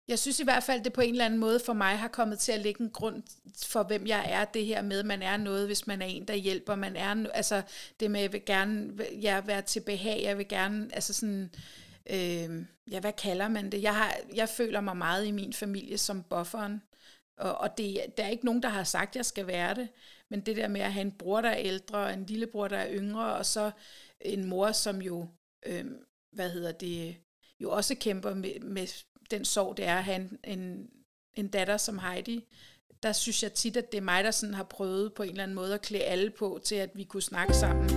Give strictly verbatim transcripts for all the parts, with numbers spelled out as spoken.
Jeg synes i hvert fald, det på en eller anden måde for mig har kommet til at lægge en grund for, hvem jeg er. Det her med, man er noget, hvis man er en, der hjælper. Man er, altså det med, jeg vil gerne ja, være til behag. Jeg vil gerne, altså sådan, øh, ja, hvad kalder man det? Jeg, har, jeg føler mig meget i min familie som bufferen. Og, og det, der er ikke nogen, der har sagt, at jeg skal være det. Men det der med at have en bror, der er ældre, og en lillebror, der er yngre, og så en mor, som jo, øh, hvad hedder det, jo også kæmper med, med den sorg, det er at have en, en, en datter som Heidi. Der synes jeg tit, at det er mig, der sådan har prøvet på en eller anden måde at klæde alle på, til at vi kunne snakke sammen.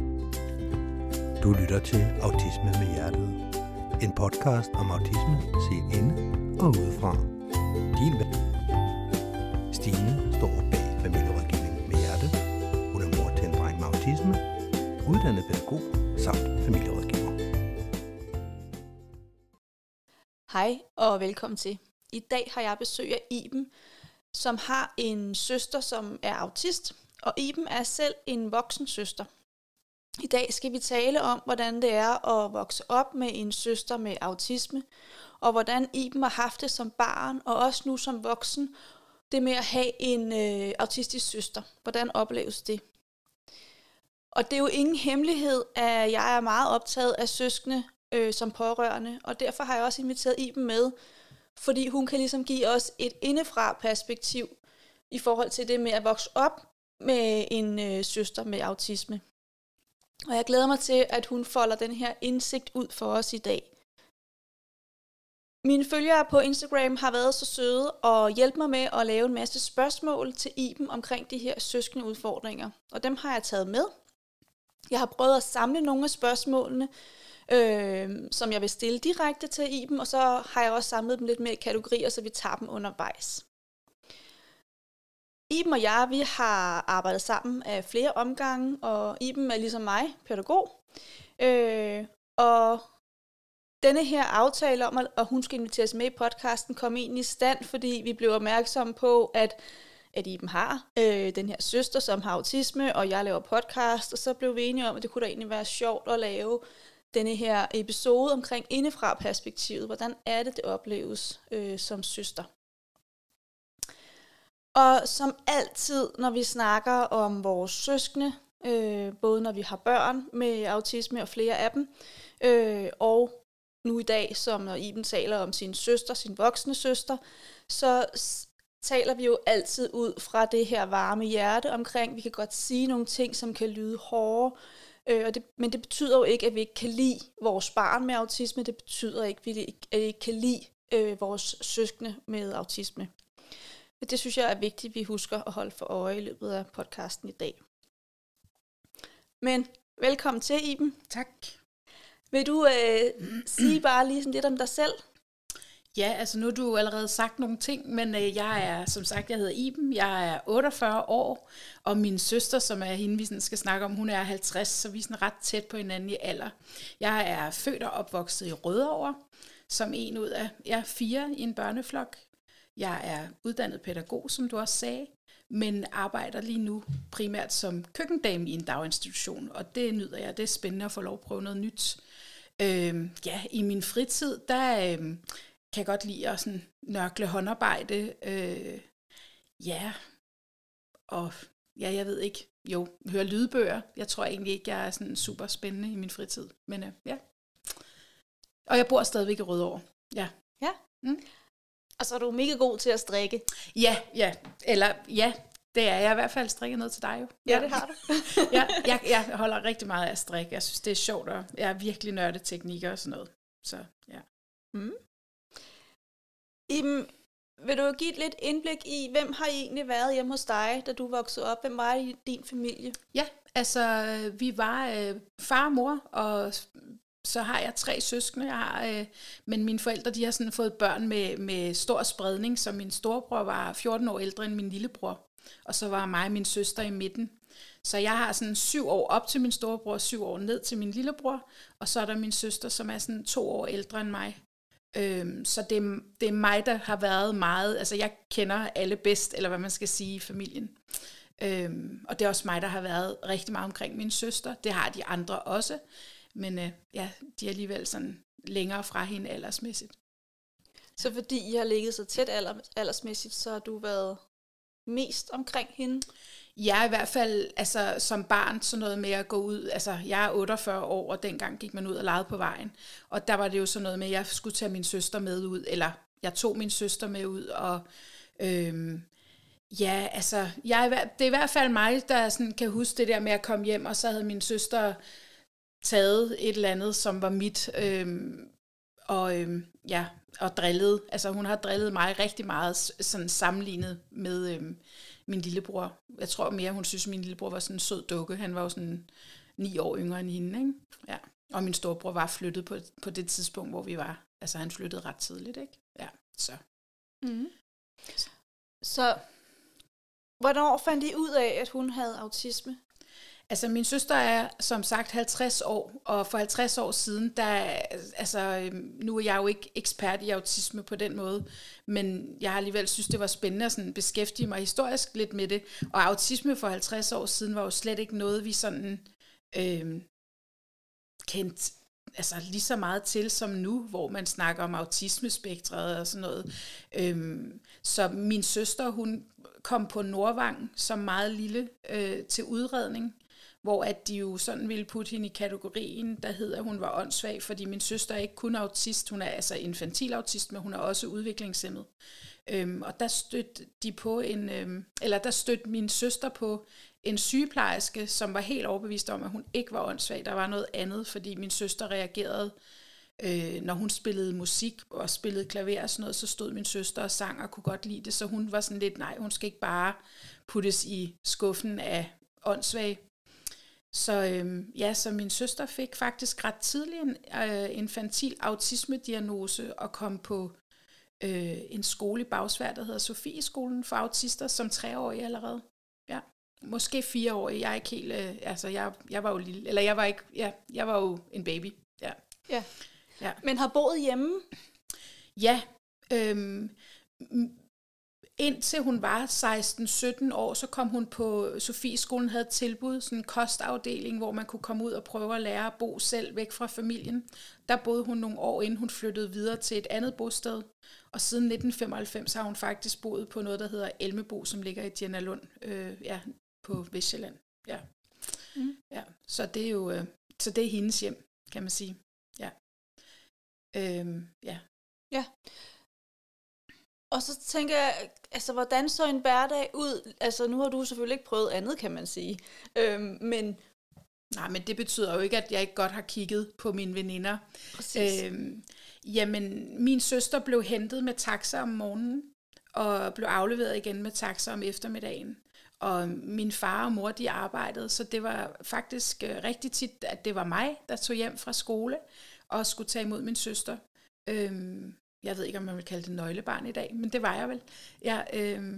Du lytter til Autisme med Hjertet. En podcast om autisme set inde og udefra. Din ven Stine står bag familierådgivning med Hjerte. Hun er mor til en dreng med autisme, uddannet pædagog samt familierådgiver. Hej og velkommen til. I dag har jeg besøg af Iben, som har en søster, som er autist, og Iben er selv en voksen søster. I dag skal vi tale om, hvordan det er at vokse op med en søster med autisme, og hvordan Iben har haft det som barn, og også nu som voksen, det med at have en øh, autistisk søster. Hvordan opleves det? Og det er jo ingen hemmelighed, at jeg er meget optaget af søskende øh, som pårørende, og derfor har jeg også inviteret Iben med, fordi hun kan ligesom give os et indefra perspektiv i forhold til det med at vokse op med en øh, søster med autisme. Og jeg glæder mig til, at hun folder den her indsigt ud for os i dag. Mine følgere på Instagram har været så søde og hjælpe mig med at lave en masse spørgsmål til Iben omkring de her søskende udfordringer. Og dem har jeg taget med. Jeg har prøvet at samle nogle af spørgsmålene, øh, som jeg vil stille direkte til Iben, og så har jeg også samlet dem lidt mere i kategorier, så vi tager dem undervejs. Iben og jeg, vi har arbejdet sammen af flere omgange, og Iben er ligesom mig, pædagog. Øh, og denne her aftale om, at hun skal inviteres med i podcasten, kom egentlig i stand, fordi vi blev opmærksomme på, at, at Iben har øh, den her søster, som har autisme, og jeg laver podcast, og så blev vi enige om, at det kunne da egentlig være sjovt at lave denne her episode omkring indefra perspektivet. Hvordan er det, det opleves øh, som søster? Og som altid, når vi snakker om vores søskende, øh, både når vi har børn med autisme og flere af dem, øh, og nu i dag, som når Iben taler om sin søster, sin voksne søster, så s- taler vi jo altid ud fra det her varme hjerte omkring, vi kan godt sige nogle ting, som kan lyde hårde, øh, og det, men det betyder jo ikke, at vi ikke kan lide vores barn med autisme, det betyder ikke, at vi ikke kan lide øh, vores søskende med autisme. Det synes jeg er vigtigt, at vi husker at holde for øje i løbet af podcasten i dag. Men velkommen til, Iben. Tak. Vil du øh, sige bare lige sådan lidt om dig selv? Ja, altså nu har du allerede sagt nogle ting, men øh, jeg er, som sagt, jeg hedder Iben, jeg er otteogfyrre år, og min søster, som er hende, vi sådan skal snakke om, hun er halvtreds, så vi er sådan ret tæt på hinanden i alder. Jeg er født og opvokset i Rødovre, som en ud af ja, fire i en børneflok. Jeg er uddannet pædagog, som du også sagde, men arbejder lige nu primært som køkkendame i en daginstitution, og det nyder jeg. Det er spændende at få lov at prøve noget nyt. Øh, ja, i min fritid, der øh, kan jeg godt lide at sådan nørkle håndarbejde. Øh, ja, og ja, jeg ved ikke, jo, høre lydbøger. Jeg tror egentlig ikke, jeg er sådan super spændende i min fritid, men øh, ja. Og jeg bor stadigvæk i Rødovre, ja. Ja. Mm. Og så er du mega god til at strikke. Ja, ja, eller ja, det er jeg i hvert fald strikket noget til dig jo. Ja, det har du. ja, jeg, jeg holder rigtig meget af at strikke. Jeg synes, det er sjovt, og jeg er virkelig nørdet teknikker og sådan noget. Så ja. Mm. Iben, vil du give et lidt indblik i, hvem har I egentlig været hjemme hos dig, da du voksede op? Hvem var i din familie? Ja, altså vi var øh, far og mor, og så har jeg tre søskende, jeg har, øh, men mine forældre de har sådan fået børn med, med stor spredning, så min storebror var fjorten år ældre end min lillebror, og så var mig og min søster i midten. Så jeg har sådan syv år op til min storebror, syv år ned til min lillebror, og så er der min søster, som er sådan to år ældre end mig. Øhm, så det er, det er mig, der har været meget, altså jeg kender alle bedst, eller hvad man skal sige, i familien. Øhm, og det er også mig, der har været rigtig meget omkring min søster. Det har de andre også. Men øh, ja, de er alligevel sådan længere fra hende aldersmæssigt. Så fordi I har ligget så tæt alder, aldersmæssigt, så har du været mest omkring hende? Jeg er i hvert fald, altså som barn, sådan noget med at gå ud, altså jeg er otteogfyrre år, og dengang gik man ud og legede på vejen, og der var det jo sådan noget med, at jeg skulle tage min søster med ud, eller jeg tog min søster med ud, og øhm, ja, altså, jeg er, det er i hvert fald mig, der sådan kan huske det der med at komme hjem, og så havde min søster taget et eller andet, som var mit, øhm, og øhm, ja, og drillet, altså hun har drillet mig rigtig meget, sådan sammenlignet med øhm, min lillebror. Jeg tror mere, hun synes, min lillebror var sådan en sød dukke. Han var jo sådan ni år yngre end hende, ikke? Ja. Og min storebror var flyttet på, på det tidspunkt, hvor vi var. Altså, han flyttede ret tidligt, ikke? Ja, så. Mm. Så, hvornår fandt I ud af, at hun havde autisme? Altså, min søster er som sagt halvtreds år, og for halvtreds år siden, der, altså, nu er jeg jo ikke ekspert i autisme på den måde, men jeg har alligevel synes, det var spændende at sådan beskæftige mig historisk lidt med det, og autisme for halvtreds år siden var jo slet ikke noget, vi sådan øh, kendte altså lige så meget til som nu, hvor man snakker om autismespektret og sådan noget. Øhm, så min søster, hun kom på Nordvang som meget lille øh, til udredning, hvor at de jo sådan ville putte hende i kategorien, der hedder, at hun var åndssvag, fordi min søster er ikke kun autist, hun er altså infantil autist, men hun er også udviklingshæmmet. Øhm, og der stødte de på en, øhm, eller der stødte min søster på en sygeplejerske, som var helt overbevist om, at hun ikke var åndssvag. Der var noget andet, fordi min søster reagerede, øh, når hun spillede musik og spillede klaver og sådan noget, så stod min søster og sang og kunne godt lide det, så hun var sådan lidt, nej, hun skal ikke bare puttes i skuffen af åndssvag. Så øhm, ja, så min søster fik faktisk ret tidlig en øh, infantil autisme-diagnose og kom på øh, en skole i Bagsværd, der hedder Sofieskolen for autister, som treårig allerede. Ja, måske fireårig. Jeg er ikke helt, øh, altså jeg, jeg var jo lille, eller jeg var ikke, ja, jeg var jo en baby. Ja. Ja. Ja. Men har boet hjemme? Ja. Øhm, Indtil hun var seksten sytten år, så kom hun på Sofieskolen, havde et tilbud, sådan en kostafdeling, hvor man kunne komme ud og prøve at lære at bo selv væk fra familien. Der boede hun nogle år, inden hun flyttede videre til et andet bosted. Og siden nitten femoghalvfems har hun faktisk boet på noget, der hedder Elmebo, som ligger i Djernalund, øh, ja, på Vestsjælland. Ja. Mm. Ja. Så det er jo øh, så det er hendes hjem, kan man sige. Ja. Øhm, ja. Ja. Og så tænker jeg, altså hvordan så en hverdag ud? Altså nu har du selvfølgelig ikke prøvet andet, kan man sige. Øhm, men Nej, men det betyder jo ikke, at jeg ikke godt har kigget på mine veninder. Øhm, jamen, min søster blev hentet med taxa om morgenen, og blev afleveret igen med taxa om eftermiddagen. Og min far og mor, de arbejdede, så det var faktisk øh, rigtig tit, at det var mig, der tog hjem fra skole, og skulle tage imod min søster. Øhm, Jeg ved ikke, om man vil kalde det nøglebarn i dag, men det var jeg vel. Ja, øh,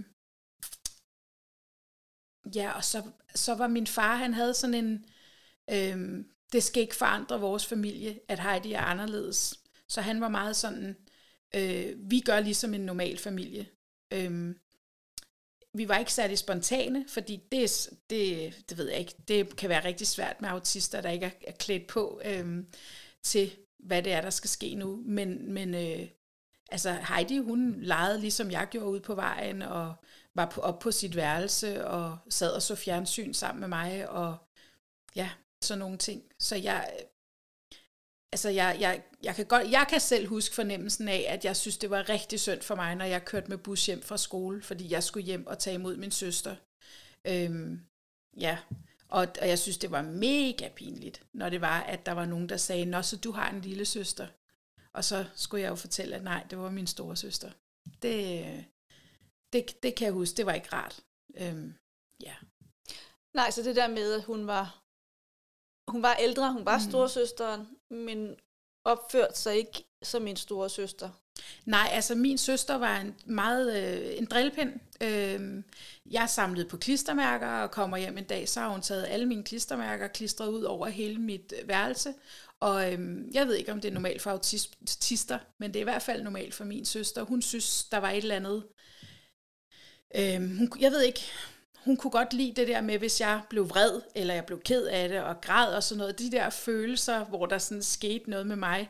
ja og så, så var min far, han havde sådan en, øh, det skal ikke forandre vores familie, at Heidi er anderledes. Så han var meget sådan, øh, vi gør ligesom en normal familie. Øh, vi var ikke særlig spontane, fordi det, det, det ved jeg ikke, det kan være rigtig svært med autister, der ikke er, er klædt på øh, til, hvad det er, der skal ske nu. Men, men øh, altså Heidi, hun legede ligesom jeg gjorde ude på vejen, og var på, op på sit værelse, og sad og så fjernsyn sammen med mig, og ja, sådan nogle ting. Så jeg, altså jeg, jeg, jeg, kan godt, jeg kan selv huske fornemmelsen af, at jeg synes, det var rigtig synd for mig, når jeg kørte med bus hjem fra skole, fordi jeg skulle hjem og tage imod min søster. Øhm, ja, og, og jeg synes, det var mega pinligt, når det var, at der var nogen, der sagde, nå, så du har en lille søster. Og så skulle jeg jo fortælle, at nej, det var min store søster. Det, det, det kan jeg huske, det var ikke rart. Øhm, ja. Nej, så det der med, at hun var, hun var ældre, hun var mm. storesøsteren, men opførte sig ikke som min store søster. Nej, altså min søster var en meget øh, en drillpind. Øh, jeg samlede på klistermærker og kommer hjem en dag, så har hun taget alle mine klistermærker klistret ud over hele mit værelse. Og øhm, jeg ved ikke, om det er normalt for autister, men det er i hvert fald normalt for min søster. Hun synes, der var et eller andet. Øhm, hun, jeg ved ikke, hun kunne godt lide det der med, hvis jeg blev vred, eller jeg blev ked af det, og græd og sådan noget. De der følelser, hvor der sådan skete noget med mig,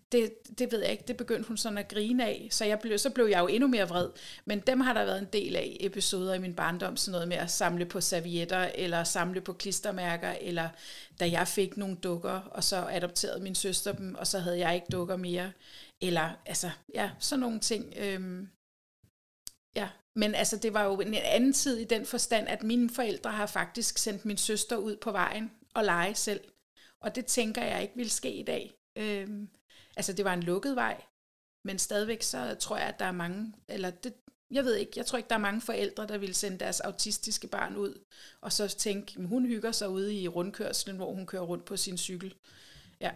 det, det ved jeg ikke, det begyndte hun sådan at grine af, så, jeg blev, så blev jeg jo endnu mere vred. Men dem har der været en del af episoder i min barndom, sådan noget med at samle på servietter, eller samle på klistermærker, eller da jeg fik nogle dukker, og så adopterede min søster dem, og så havde jeg ikke dukker mere. Eller, altså, ja, sådan nogle ting. Øhm, ja, men altså, det var jo en anden tid i den forstand, at mine forældre har faktisk sendt min søster ud på vejen og lege selv. Og det tænker jeg ikke ville ske i dag. Øhm, altså, det var en lukket vej, men stadigvæk så tror jeg, at der er mange, eller det, jeg ved ikke, jeg tror ikke, der er mange forældre, der vil sende deres autistiske barn ud, og så tænke, hun hygger sig ude i rundkørslen, hvor hun kører rundt på sin cykel. Ja.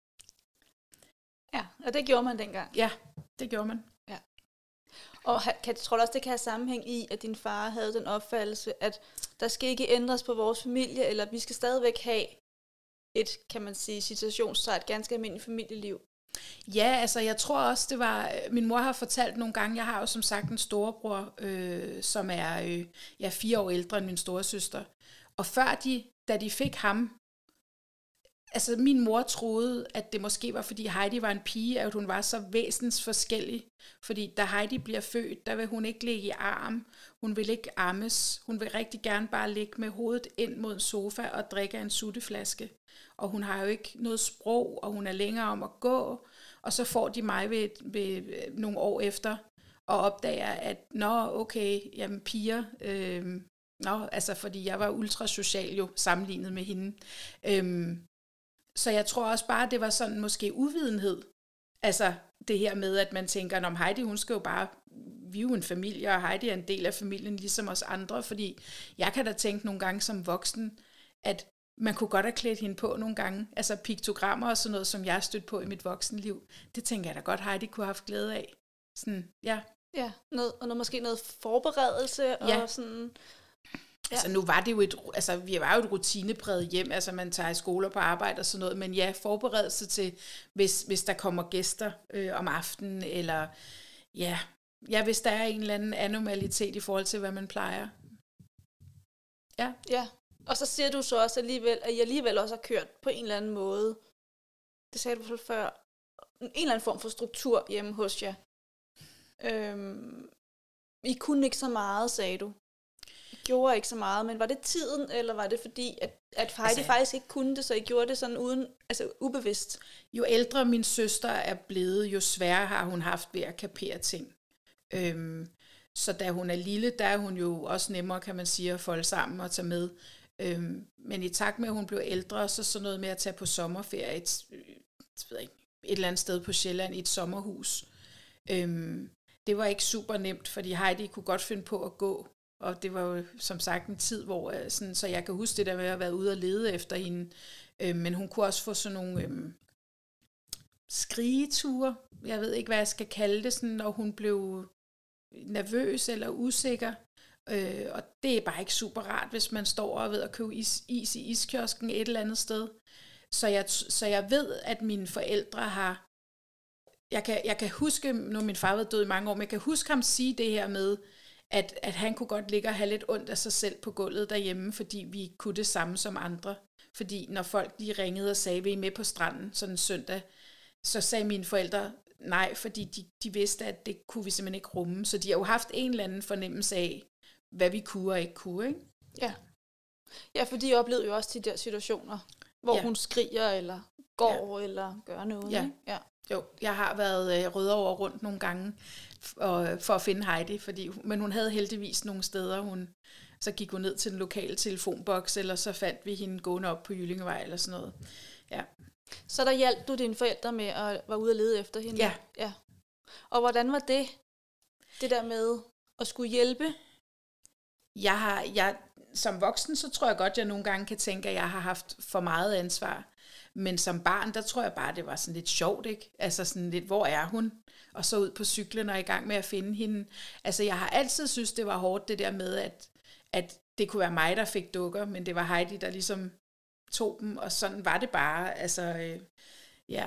Ja, og det gjorde man dengang. Ja, det gjorde man. Ja. Og kan, tror du også, det kan have sammenhæng i, at din far havde den opfattelse, at der skal ikke ændres på vores familie, eller vi skal stadigvæk have et, kan man sige, situationstegn, et ganske almindeligt familieliv? Ja, altså jeg tror også, det var, min mor har fortalt nogle gange, jeg har jo som sagt en storebror, øh, som er øh, ja, fire år ældre end min storesøster. Og før de, da de fik ham, altså min mor troede, at det måske var, fordi Heidi var en pige, at hun var så væsensforskellig. Fordi da Heidi bliver født, der vil hun ikke ligge i arm, hun vil ikke ammes, hun vil rigtig gerne bare ligge med hovedet ind mod en sofa og drikke en sutteflaske. Og hun har jo ikke noget sprog, og hun er længere om at gå, og så får de mig ved, ved nogle år efter, og opdager, at nå, okay, jamen piger, øh, nå, altså fordi jeg var ultrasocial jo, sammenlignet med hende. Øh, så jeg tror også bare, det var sådan måske uvidenhed, altså det her med, at man tænker, om Heidi, hun skal jo bare, vi er jo en familie, og Heidi er en del af familien, ligesom os andre, fordi jeg kan da tænke nogle gange som voksen, at man kunne godt have klædt hende på nogle gange, altså piktogrammer og sådan noget, som jeg har stødt på i mit voksenliv. Det tænker jeg da godt, Heidi kunne have haft glæde af. Sådan, ja. Ja, noget, og noget, måske noget forberedelse, og ja. sådan. Ja. Altså nu var det jo et, altså vi var jo et rutinepræget hjem, altså man tager i skole og på arbejde og sådan noget, men ja, forberedelse til, hvis, hvis der kommer gæster øh, om aftenen, eller ja, ja, hvis der er en eller anden anomalitet i forhold til, hvad man plejer. Ja. Ja. Og så siger du så også alligevel, at I alligevel også har kørt på en eller anden måde, det sagde du før, en eller anden form for struktur hjemme hos jer. Øhm, I kunne ikke så meget, sagde du. I gjorde ikke så meget, men var det tiden, eller var det fordi, at, at Heidi altså, faktisk ikke kunne det, så I gjorde det sådan uden, altså ubevidst? Jo ældre min søster er blevet, jo sværere har hun haft ved at kapere ting. Øhm, så da hun er lille, der er hun jo også nemmere, kan man sige, at folde sammen og tage med. Øhm, men i takt med, at hun blev ældre, så sådan noget med at tage på sommerferie et, et, ved ikke, et eller andet sted på Sjælland i et sommerhus. Øhm, det var ikke super nemt, fordi Heidi kunne godt finde på at gå, og det var jo som sagt en tid, hvor sådan, så jeg kan huske det der med at have været ude og lede efter hende, øhm, men hun kunne også få sådan nogle øhm, skrigeture, jeg ved ikke, hvad jeg skal kalde det, sådan, når hun blev nervøs eller usikker. Øh, og det er bare ikke super rart, hvis man står og ved at købe is, is i iskiosken et eller andet sted. Så jeg, så jeg ved, at mine forældre har... Jeg kan, jeg kan huske, nu min far var død i mange år, men jeg kan huske ham sige det her med, at, at han kunne godt ligge og have lidt ondt af sig selv på gulvet derhjemme, fordi vi kunne det samme som andre. Fordi når folk de ringede og sagde, vi er med på stranden sådan en søndag, så sagde mine forældre nej, fordi de, de vidste, at det kunne vi simpelthen ikke rumme. Så de har jo haft en eller anden fornemmelse af, hvad vi kunne og ikke kunne, ikke? Ja. Ja, for de oplevede jo også de der situationer, hvor ja. hun skriger, eller går, ja. eller gør noget, ja. ikke? Ja. Jo, jeg har været øh, rødovre rundt nogle gange for, for at finde Heidi, fordi, men hun havde heldigvis nogle steder, hun, så gik hun ned til den lokale telefonboks, eller så fandt vi hende gående op på Jyllingevej, eller sådan noget. Ja. Så der hjalp du dine forældre med at være ude og lede efter hende? Ja. ja. Og hvordan var det, det der med at skulle hjælpe? Jeg har, jeg, som voksen, så tror jeg godt, jeg nogle gange kan tænke, at jeg har haft for meget ansvar. Men som barn, der tror jeg bare, det var sådan lidt sjovt, ikke? Altså sådan lidt, hvor er hun? Og så ud på cyklen og i gang med at finde hende. Altså jeg har altid synes det var hårdt, det der med, at, at det kunne være mig, der fik dukker, men det var Heidi, der ligesom tog dem, og sådan var det bare. Altså, øh, ja.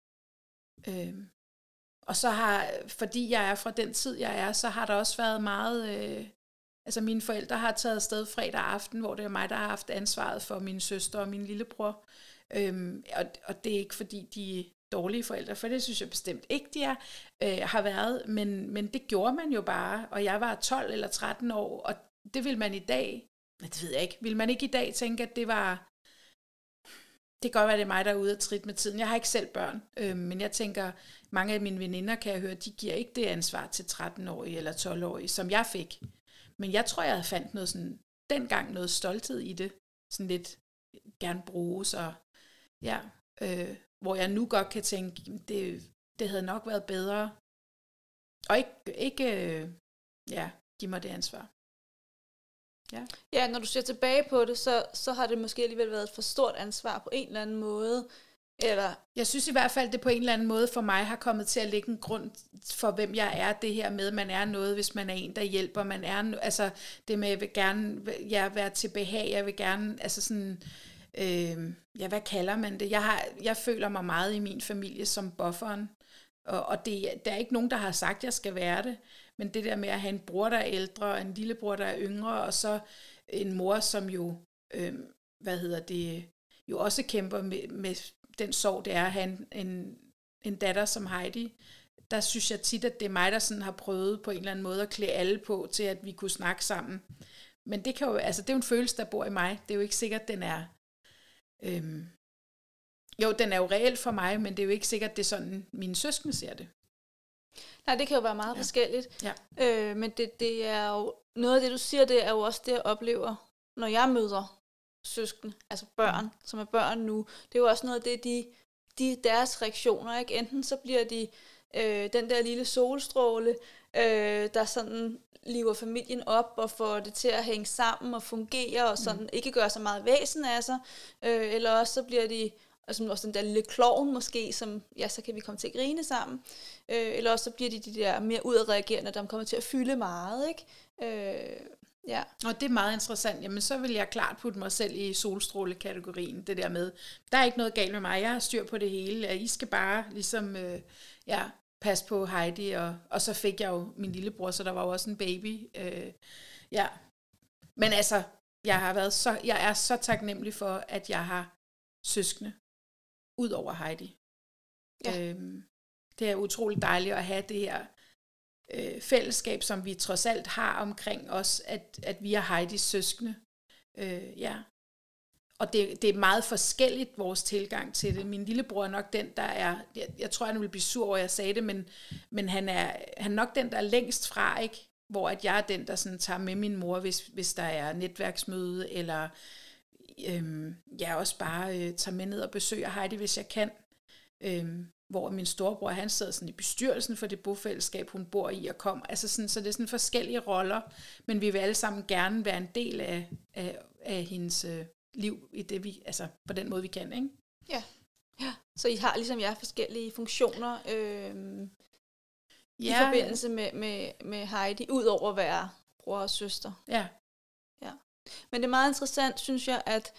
Øh. Og så har, fordi jeg er fra den tid, jeg er, så har der også været meget... Øh, Altså mine forældre har taget afsted fredag aften, hvor det er mig, der har haft ansvaret for min søster og min lillebror. Øhm, og, og det er ikke fordi, de dårlige forældre, for det synes jeg bestemt ikke, de er, øh, har været, men, men det gjorde man jo bare, og jeg var tolv eller tretten år, og det vil man i dag, det ved jeg ikke, vil man ikke i dag tænke, at det var, det kan godt være, det er mig, der er ude at trit med tiden. Jeg har ikke selv børn, øh, men jeg tænker, mange af mine veninder, kan jeg høre, de giver ikke det ansvar til tretten-årige eller tolv-årige, som jeg fik. Men jeg tror, jeg fandt noget sådan, dengang noget stolthed i det, sådan lidt gerne bruges, og ja, øh, hvor jeg nu godt kan tænke, det, det havde nok været bedre, og ikke, ikke øh, ja, give mig det ansvar. Ja. Ja, når du ser tilbage på det, så, så har det måske alligevel været et for stort ansvar på en eller anden måde. Eller... Jeg synes i hvert fald, det på en eller anden måde for mig har kommet til at lægge en grund for, hvem jeg er. Det her med, man er noget, hvis man er en, der hjælper. Man er, altså det med, jeg vil gerne ja, være til behag. Jeg vil gerne, altså sådan, øh, ja, hvad kalder man det? Jeg, har, jeg føler mig meget i min familie som bufferen. Og, og det, der er ikke nogen, der har sagt, at jeg skal være det. Men det der med at have en bror, der er ældre, og en lillebror, der er yngre, og så en mor, som jo, øh, hvad hedder det, jo også kæmper med, med den sorg, det er at have en, en, en datter som Heidi. Der synes jeg tit, at det er mig, der sådan har prøvet på en eller anden måde at klæde alle på, til at vi kunne snakke sammen. Men det, kan jo, altså, det er jo en følelse, der bor i mig. Det er jo ikke sikkert, at den er... Øh, jo, den er jo reelt for mig, men det er jo ikke sikkert, at det er sådan, mine søskende ser det. Nej, det kan jo være meget ja. forskelligt. Ja. Øh, men det, det er jo, noget af det, du siger, det er jo også det, jeg oplever, når jeg møder søskende, altså børn, mm. som er børn nu. Det er jo også noget af det, de, de deres reaktioner, ikke? Enten så bliver de øh, den der lille solstråle, øh, der sådan liver familien op og får det til at hænge sammen og fungere og sådan mm. ikke gøre så meget væsen af sig. Øh, eller også så bliver de altså også den der lille klovn måske, som, ja, så kan vi komme til at grine sammen. Øh, eller også så bliver de de der mere udadreagerende, der kommer til at fylde meget, ikke? Øh, ja. Og det er meget interessant. Jamen, så vil jeg klart putte mig selv i solstrålekategorien, det der med, der er ikke noget galt med mig, jeg har styr på det hele, I skal bare ligesom, øh, ja, passe på Heidi, og, og så fik jeg jo min lillebror, så der var jo også en baby. Øh, ja. Men altså, jeg har været så, jeg er så taknemmelig for, at jeg har søskende, ud over Heidi. Ja. Øhm, det er utroligt dejligt at have det her øh, fællesskab, som vi trods alt har omkring os, at, at vi er Heidis søskende. Øh, ja. Og det, det er meget forskelligt, vores tilgang til det. Min lillebror er nok den, der er, jeg, jeg tror, han vil blive sur over, at jeg sagde det, men, men han, er, han er nok den, der er længst fra, ikke? Hvor at jeg er den, der sådan tager med min mor, hvis, hvis der er netværksmøde, eller Øhm, jeg også bare øh, tager med ned og besøger Heidi, hvis jeg kan. Øhm, hvor min storebror, han sidder sådan i bestyrelsen for det bofællesskab, hun bor i og kom. Altså sådan, så det er sådan forskellige roller, men vi vil alle sammen gerne være en del af, af, af hendes øh, liv i det, vi, altså på den måde, vi kan, ikke? Ja. Ja. Så I har ligesom jer forskellige funktioner øh, ja. i forbindelse med, med, med Heidi, ud over at være bror og søster. Ja. Ja. Men det er meget interessant, synes jeg, at,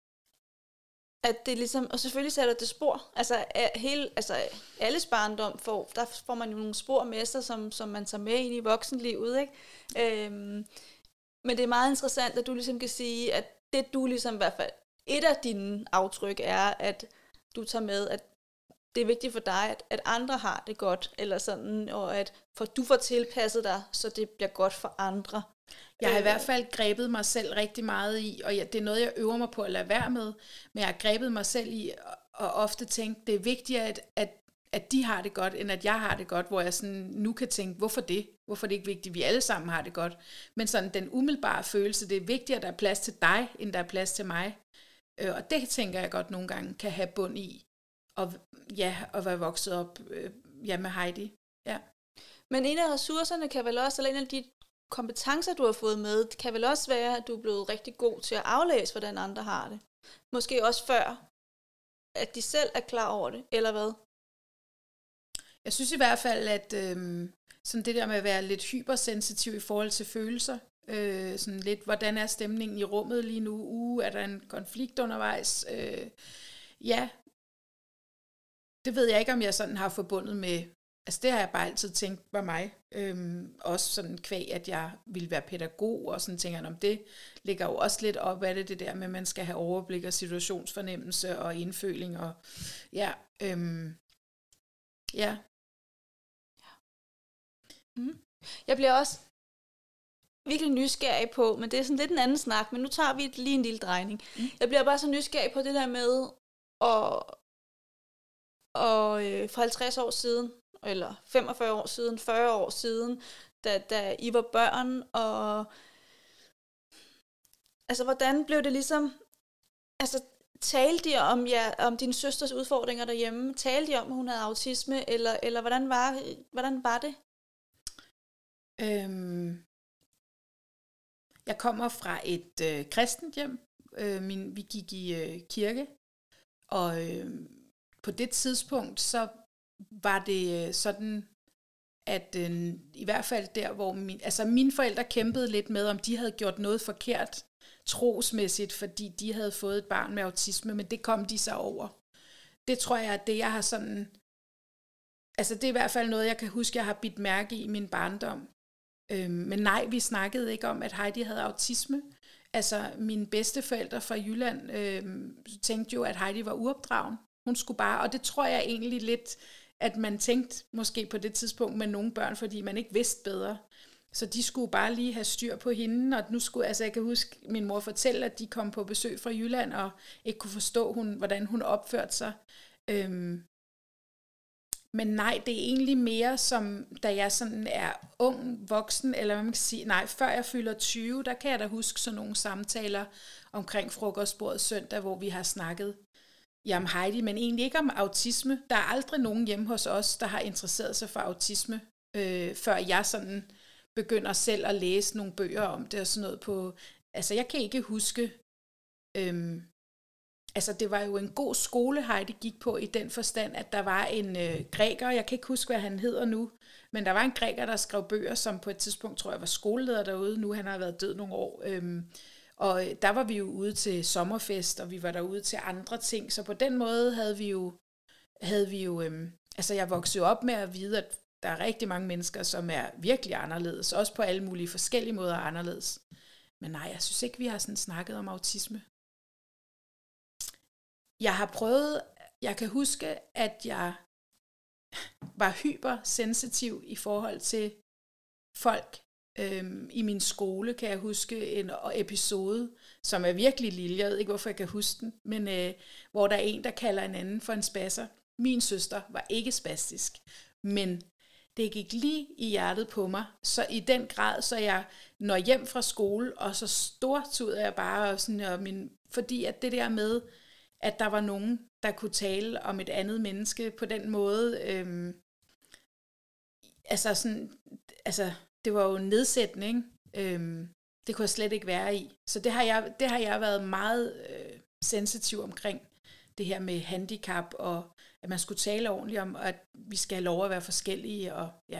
at det ligesom, og selvfølgelig sætter det spor, altså, hele, altså alles barndom, får, der får man jo nogle spor med sig, som, som man tager med ind i voksenlivet, ikke? Øhm, men det er meget interessant, at du ligesom kan sige, at det du ligesom i hvert fald, et af dine aftryk er, at du tager med, at det er vigtigt for dig, at, at andre har det godt, eller sådan, og at for, du får tilpasset dig, så det bliver godt for andre. Jeg har i hvert fald grebet mig selv rigtig meget i, og ja, det er noget, jeg øver mig på at lade være med, men jeg har grebet mig selv i, og ofte tænkt, det er vigtigere, at, at, at de har det godt, end at jeg har det godt, hvor jeg sådan nu kan tænke, hvorfor det? Hvorfor er det ikke vigtigt, at vi alle sammen har det godt? Men sådan den umiddelbare følelse, det er vigtigere, at der er plads til dig, end der er plads til mig. Og det tænker jeg godt nogle gange kan have bund i, og ja, at være vokset op ja, med Heidi. Ja. Men en af ressourcerne kan vel også, eller en af de kompetencer, du har fået med, kan vel også være, at du er blevet rigtig god til at aflæse, hvordan andre har det. Måske også før, at de selv er klar over det, eller hvad? Jeg synes i hvert fald, at øhm, sådan det der med at være lidt hypersensitiv i forhold til følelser, øh, sådan lidt, hvordan er stemningen i rummet lige nu, uh, er der en konflikt undervejs? Øh, ja, det ved jeg ikke, om jeg sådan har forbundet med. Altså det har jeg bare altid tænkt var mig. Øhm, også sådan kvæg, at jeg ville være pædagog, og sådan tænker jeg, om det ligger jo også lidt op af det, det der med, at man skal have overblik og situationsfornemmelse og indføling. Og, ja, øhm, Ja. Mm. Jeg bliver også virkelig nysgerrig på, men det er sådan lidt en anden snak, men nu tager vi lige en lille drejning. Mm. Jeg bliver bare så nysgerrig på det der med, og, og øh, for halvtreds år siden, eller femogfyrre år siden, fyrre år siden, da, da I var børn, og altså hvordan blev det ligesom, altså talte de om, ja, om din søsters udfordringer derhjemme, talte de om, at hun havde autisme, eller, eller hvordan, var, hvordan var det? Øhm, jeg kommer fra et øh, kristent hjem. Øh, min, vi gik i øh, kirke, og øh, på det tidspunkt, så var det øh, sådan, at øh, i hvert fald der, hvor min, altså mine forældre kæmpede lidt med, om de havde gjort noget forkert trosmæssigt, fordi de havde fået et barn med autisme, men det kom de så over. Det tror jeg, at det jeg har sådan, altså det er i hvert fald noget, jeg kan huske, jeg har bidt mærke i min barndom. Øhm, men nej, vi snakkede ikke om, at Heidi havde autisme. Altså mine bedsteforældre fra Jylland øhm, tænkte jo, at Heidi var uopdragen. Hun skulle bare, og det tror jeg egentlig lidt, at man tænkte måske på det tidspunkt med nogle børn, fordi man ikke vidste bedre. Så de skulle bare lige have styr på hende, og nu skulle, altså jeg kan huske min mor fortælle, at de kom på besøg fra Jylland, og ikke kunne forstå, hun, hvordan hun opførte sig. Øhm, men nej, det er egentlig mere som, da jeg sådan er ung, voksen, eller hvad man kan sige, nej, før jeg fylder tyve, der kan jeg da huske sådan nogle samtaler omkring frokostbordet søndag, hvor vi har snakket ja, om Heidi, men egentlig ikke om autisme. Der er aldrig nogen hjemme hos os, der har interesseret sig for autisme, øh, før jeg sådan begynder selv at læse nogle bøger om det og sådan noget på, altså jeg kan ikke huske, øhm, altså det var jo en god skole, Heidi gik på i den forstand, at der var en øh, græker, jeg kan ikke huske, hvad han hedder nu, men der var en græker, der skrev bøger, som på et tidspunkt, tror jeg, var skoleleder derude, nu han har været død nogle år, øhm, og der var vi jo ude til sommerfest, og vi var derude til andre ting, så på den måde havde vi jo, havde vi jo, øhm, altså jeg voksede op med at vide, at der er rigtig mange mennesker, som er virkelig anderledes, også på alle mulige forskellige måder anderledes. Men nej, jeg synes ikke, vi har sådan snakket om autisme. Jeg har prøvet, jeg kan huske, at jeg var hypersensitiv i forhold til folk. Øhm, I min skole kan jeg huske en episode, som er virkelig lille, jeg ved ikke, hvorfor jeg kan huske den, men øh, hvor der er en, der kalder en anden for en spasser. Min søster var ikke spastisk, men det gik lige i hjertet på mig, så i den grad, så jeg når hjem fra skole, og så stortudede jeg bare, og sådan, og min, fordi at det der med, at der var nogen, der kunne tale om et andet menneske på den måde, øhm, altså sådan, altså det var jo nedsættende, øhm, det kunne jeg slet ikke være i. Så det har jeg, det har jeg været meget øh, sensitiv omkring, det her med handicap, og at man skulle tale ordentligt om, at vi skal have lov at være forskellige, og ja.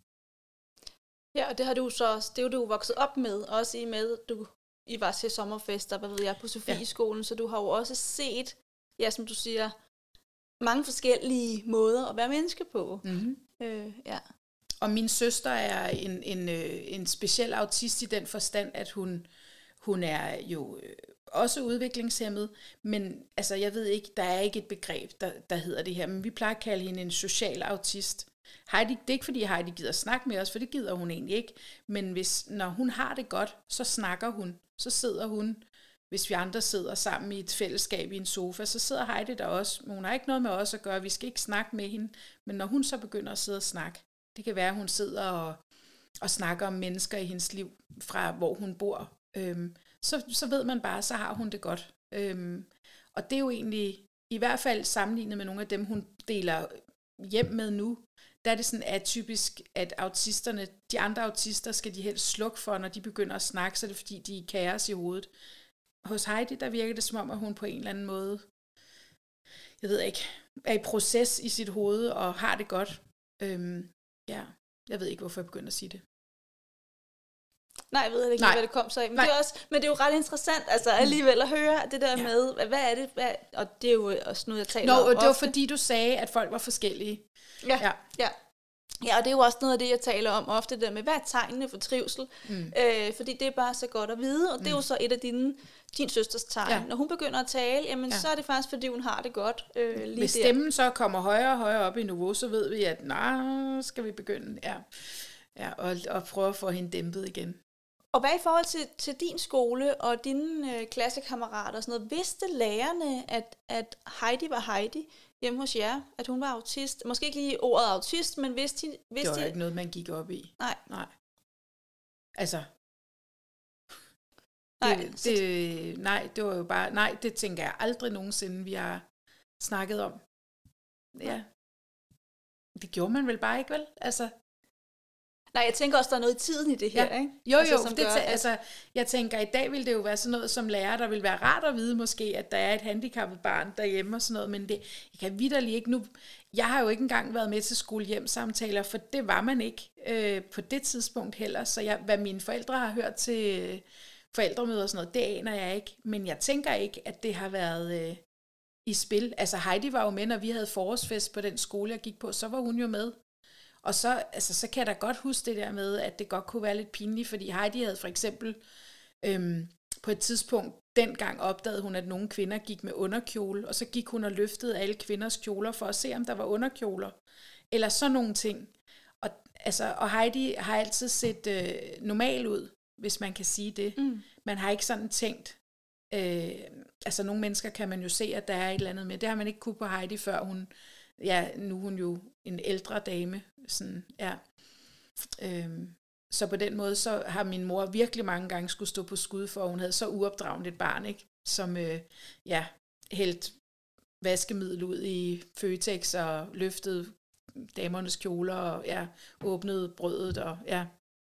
Ja, og det har du så også, det er jo du vokset op med, også i med, du I var til sommerfester, hvad ved jeg, på Sofieskolen, ja. Så du har jo også set, ja, som du siger, mange forskellige måder at være menneske på. Mm-hmm. Øh, ja. Og min søster er en, en, en speciel autist i den forstand, at hun, hun er jo også udviklingshæmmet, men altså jeg ved ikke, der er ikke et begreb, der, der hedder det her, men vi plejer at kalde hende en social autist. Heidi, det er ikke fordi Heidi gider snakke med os, for det gider hun egentlig ikke, men hvis, når hun har det godt, så snakker hun, så sidder hun, hvis vi andre sidder sammen i et fællesskab i en sofa, så sidder Heidi der også, men hun har ikke noget med os at gøre, vi skal ikke snakke med hende, men når hun så begynder at sidde og snakke, det kan være, at hun sidder og, og snakker om mennesker i hendes liv, fra hvor hun bor, øhm, så, så ved man bare, så har hun det godt. Øhm, og det er jo egentlig, i hvert fald sammenlignet med nogle af dem, hun deler hjem med nu, der er det sådan atypisk, at autisterne, de andre autister, skal de helst slukke for, når de begynder at snakke, så er det fordi, de er kaos i hovedet. Hos Heidi, der virker det som om, at hun på en eller anden måde, jeg ved ikke, er i proces i sit hoved, og har det godt. Øhm, ja, jeg ved ikke, hvorfor jeg begynder at sige det. Nej, jeg ved ikke, Nej. hvad det kom så af. Men det, er også, men det er jo ret interessant, altså alligevel at høre det der ja. med, hvad er det, hvad, og det er jo også noget, jeg taler Nå, om Nå, det var ofte. fordi, du sagde, at folk var forskellige. Ja, ja. ja. Ja, og det er jo også noget af det, jeg taler om ofte, der med, hvad er tegnene for trivsel? Mm. Øh, fordi det er bare så godt at vide, og det mm. er jo så et af dine, din søsters tegn. Ja. Når hun begynder at tale, jamen ja. så er det faktisk, fordi hun har det godt øh, lige Hvis stemmen der. så kommer højere og højere op i niveau, så ved vi, at nej, skal vi begynde ja. Ja, og, og prøve at få hende dæmpet igen. Og hvad i forhold til, til din skole og dine øh, klassekammerater og sådan noget, vidste lærerne, at, at Heidi var Heidi hjemme hos jer, at hun var autist? Måske ikke lige ordet autist, men vidste de... Vidste det var de... ikke noget, man gik op i. Nej. Nej. Altså... Nej, det, det, nej, det var jo bare... Nej, det tænker jeg aldrig nogensinde, vi har snakket om. Ja. Det gjorde man vel bare ikke, vel? Altså... Nej, jeg tænker også, der er noget i tiden i det her, ja. ikke? Jo, altså, jo, som det gør, tæ- at... altså, jeg tænker, i dag vil det jo være sådan noget som lærer, der vil være rart at vide måske, at der er et handicappet barn derhjemme og sådan noget, men det jeg kan vitterligt ikke nu. Jeg har jo ikke engang været med til skolehjemsamtaler, for det var man ikke øh, på det tidspunkt heller, så jeg, hvad mine forældre har hørt til forældremøder og sådan noget, det aner jeg ikke, men jeg tænker ikke, at det har været øh, i spil. Altså Heidi var jo med, når vi havde forårsfest på den skole, jeg gik på, så var hun jo med. Og så, altså, så kan jeg da godt huske det der med, at det godt kunne være lidt pinligt, fordi Heidi havde for eksempel øhm, på et tidspunkt dengang opdagede hun, at nogle kvinder gik med underkjole, og så gik hun og løftede alle kvinders kjoler for at se, om der var underkjoler. Eller sådan nogle ting. Og, altså, og Heidi har altid set øh, normal ud, hvis man kan sige det. Mm. Man har ikke sådan tænkt, øh, altså nogle mennesker kan man jo se, at der er et eller andet med. Det har man ikke kunne på Heidi, før hun, ja, nu er hun jo en ældre dame, sådan, ja. Øhm, så på den måde, så har min mor virkelig mange gange skulle stå på skud for, at hun havde så uopdragent et barn, ikke? Som, øh, ja, hældt vaskemiddel ud i Føtex og løftede damernes kjoler og, ja, åbnede brødet og, ja.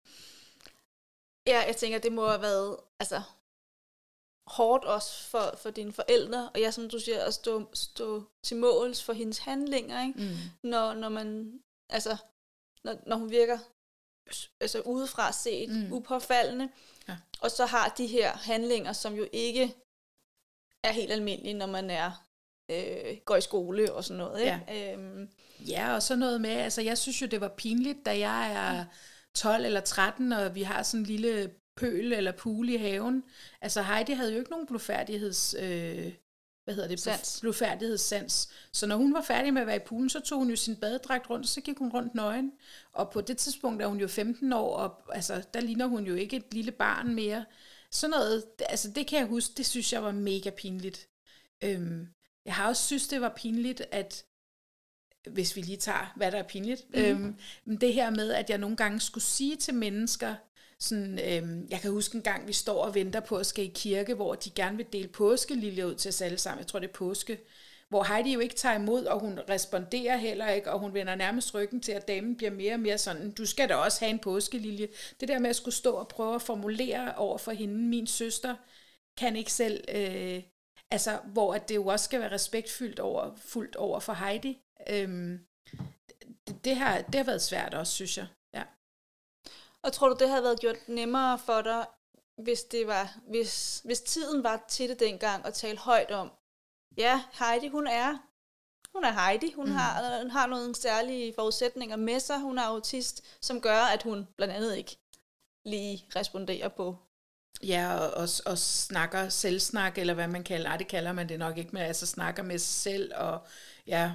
Ja, jeg tænker, det må have været, altså, hårdt også for, for dine forældre, og jeg, som du siger, at stå, stå til måls for hendes handlinger, ikke? Mm. Når, når man, altså, når, når hun virker altså udefra set mm. upåfaldende, ja. Og så har de her handlinger, som jo ikke er helt almindelige, når man er øh, går i skole og sådan noget, ikke? Ja. Øhm. Ja, og så noget med, altså jeg synes jo, det var pinligt, da jeg er tolv eller tretten, og vi har sådan en lille pøl eller pool i haven. Altså Heidi havde jo ikke nogen blufærdigheds, øh, hvad hedder det, sans. blufærdighedssans. Så når hun var færdig med at være i poolen, så tog hun jo sin badedragt rundt, og så gik hun rundt nøgen. Og på det tidspunkt er hun jo femten år, og altså, der ligner hun jo ikke et lille barn mere. Sådan noget, altså det kan jeg huske, det synes jeg var mega pinligt. Øhm, jeg har også synes, det var pinligt, at hvis vi lige tager, hvad der er pinligt, mm. øhm, det her med, at jeg nogle gange skulle sige til mennesker, sådan, øhm, jeg kan huske en gang, vi står og venter på at skal i kirke, hvor de gerne vil dele påskeliljer ud til os alle sammen. Jeg tror, det er påske. Hvor Heidi jo ikke tager imod, og hun responderer heller ikke, og hun vender nærmest ryggen til, at damen bliver mere og mere sådan, du skal da også have en påskelilje. Det der med at skulle stå og prøve at formulere over for hende, min søster, kan ikke selv, øh, altså, hvor at det jo også skal være respektfuldt over, fuldt over for Heidi. Øhm, det, det, har, det har været svært også, synes jeg. Ja. Og tror du, det havde været gjort nemmere for dig, hvis, det var, hvis, hvis tiden var til det dengang, at tale højt om, ja, Heidi, hun er, hun er Heidi, hun mm. har, har nogle særlige forudsætninger med sig, hun er autist, som gør, at hun blandt andet ikke lige responderer på. Ja, og, og, og snakker selvsnak, eller hvad man kalder, nej, det kalder man det nok ikke, men altså snakker med sig selv, og ja,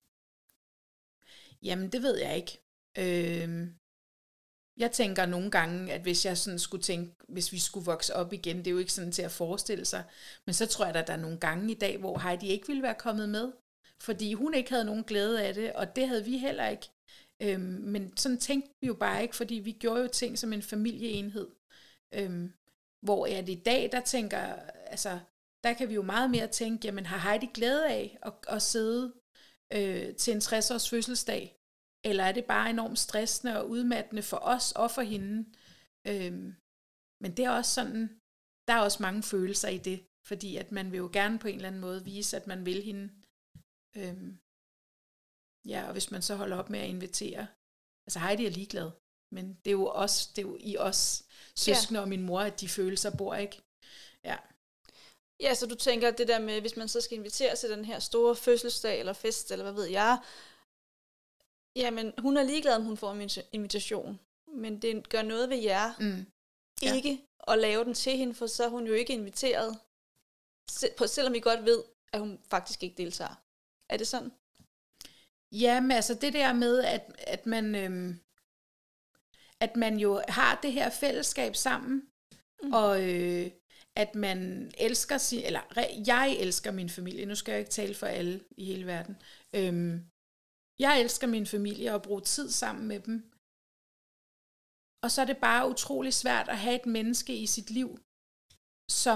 jamen det ved jeg ikke. Øhm, jeg tænker nogle gange, at hvis jeg sådan skulle tænke, hvis vi skulle vokse op igen, det er jo ikke sådan til at forestille sig, men så tror jeg, at der er nogle gange i dag, hvor Heidi ikke ville være kommet med, fordi hun ikke havde nogen glæde af det, og det havde vi heller ikke. Øhm, men sådan tænkte vi jo bare ikke, fordi vi gjorde jo ting som en familieenhed. Øhm, hvor jeg det i dag, der tænker, altså, der kan vi jo meget mere tænke, jamen har Heidi glæde af at, at sidde øh, til en tres års fødselsdag, eller er det bare enormt stressende og udmattende for os og for hende? Øhm, men det er også sådan, der er også mange følelser i det, fordi at man vil jo gerne på en eller anden måde vise, at man vil hende. Øhm, ja, og hvis man så holder op med at invitere, altså Heidi er ligeglad, men det er jo også, det er jo i os søskende ja. Og min mor, at de følelser bor, ikke? Ja. Ja, så du tænker det der med, hvis man så skal invitere til den her store fødselsdag eller fest, eller hvad ved jeg, Jamen, hun er ligeglad, om hun får en invitation. Men det gør noget ved jer. Mm. Ja. Ikke at lave den til hende, for så er hun jo ikke inviteret. Selvom vi godt ved, at hun faktisk ikke deltager. Er det sådan? Ja, men altså det der med, at, at man... Øhm, at man jo har det her fællesskab sammen, mm. og øh, at man elsker sin, eller jeg elsker min familie, nu skal jeg ikke tale for alle i hele verden, øhm, jeg elsker min familie og bruge tid sammen med dem, og så er det bare utrolig svært at have et menneske i sit liv, som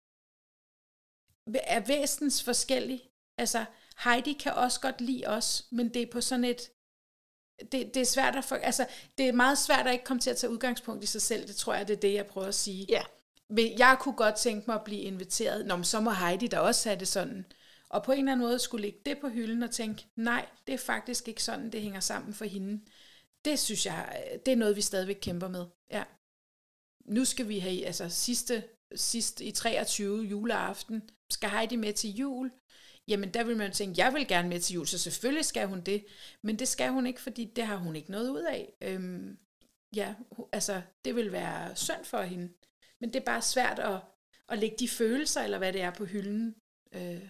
er væsens forskellig. Altså Heidi kan også godt lide os, men det er på sådan et Det, det er svært at for, altså, det er meget svært at ikke komme til at tage udgangspunkt i sig selv. Det tror jeg, det er det, jeg prøver at sige. Ja. Jeg kunne godt tænke mig at blive inviteret. Nå, men så må Heidi da også have det sådan. Og på en eller anden måde skulle lægge det på hylden og tænke, nej, det er faktisk ikke sådan, det hænger sammen for hende. Det synes jeg, det er noget, vi stadigvæk kæmper med. Ja. Nu skal vi have, altså sidste, sidste i treogtyve juleaften, skal Heidi med til jul. Jamen der vil man tænke, jeg vil gerne med til jul, så selvfølgelig skal hun det. Men det skal hun ikke, fordi det har hun ikke noget ud af. Øhm, ja, altså det vil være synd for hende. Men det er bare svært at, at lægge de følelser, eller hvad det er, på hylden. Øh.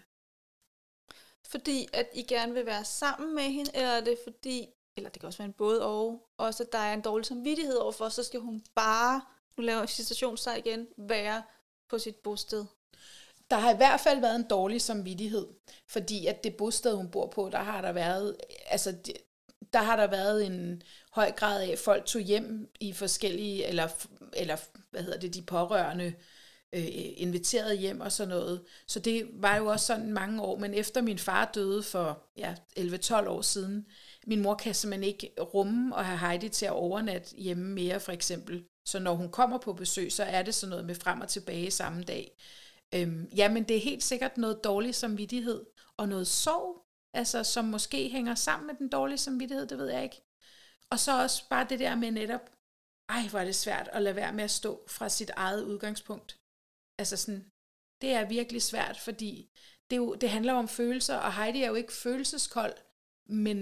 Fordi at I gerne vil være sammen med hende, eller er det fordi, eller det kan også være en både og, også at der er en dårlig samvittighed overfor, så skal hun bare, nu laver jeg citationstegn igen, være på sit bosted. Der har i hvert fald været en dårlig samvittighed, fordi at det bosted, hun bor på, der har der været, altså, der har der været en høj grad af, at folk tog hjem i forskellige, eller, eller hvad hedder det, de pårørende, øh, inviteret hjem og sådan noget. Så det var jo også sådan mange år, men efter min far døde for ja, elleve tolv år siden, min mor kan simpelthen ikke rumme og have Heidi til at overnatte hjemme mere, for eksempel. Så når hun kommer på besøg, så er det sådan noget med frem og tilbage samme dag. Øhm, ja, men det er helt sikkert noget dårlig samvittighed, og noget sorg, altså, som måske hænger sammen med den dårlige samvittighed, det ved jeg ikke. Og så også bare det der med netop, ej, hvor er det svært at lade være med at stå fra sit eget udgangspunkt. Altså sådan, det er virkelig svært, fordi det, jo, det handler om følelser, og Heidi er jo ikke følelseskold, men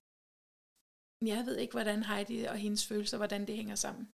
jeg ved ikke, hvordan Heidi og hendes følelser, hvordan det hænger sammen.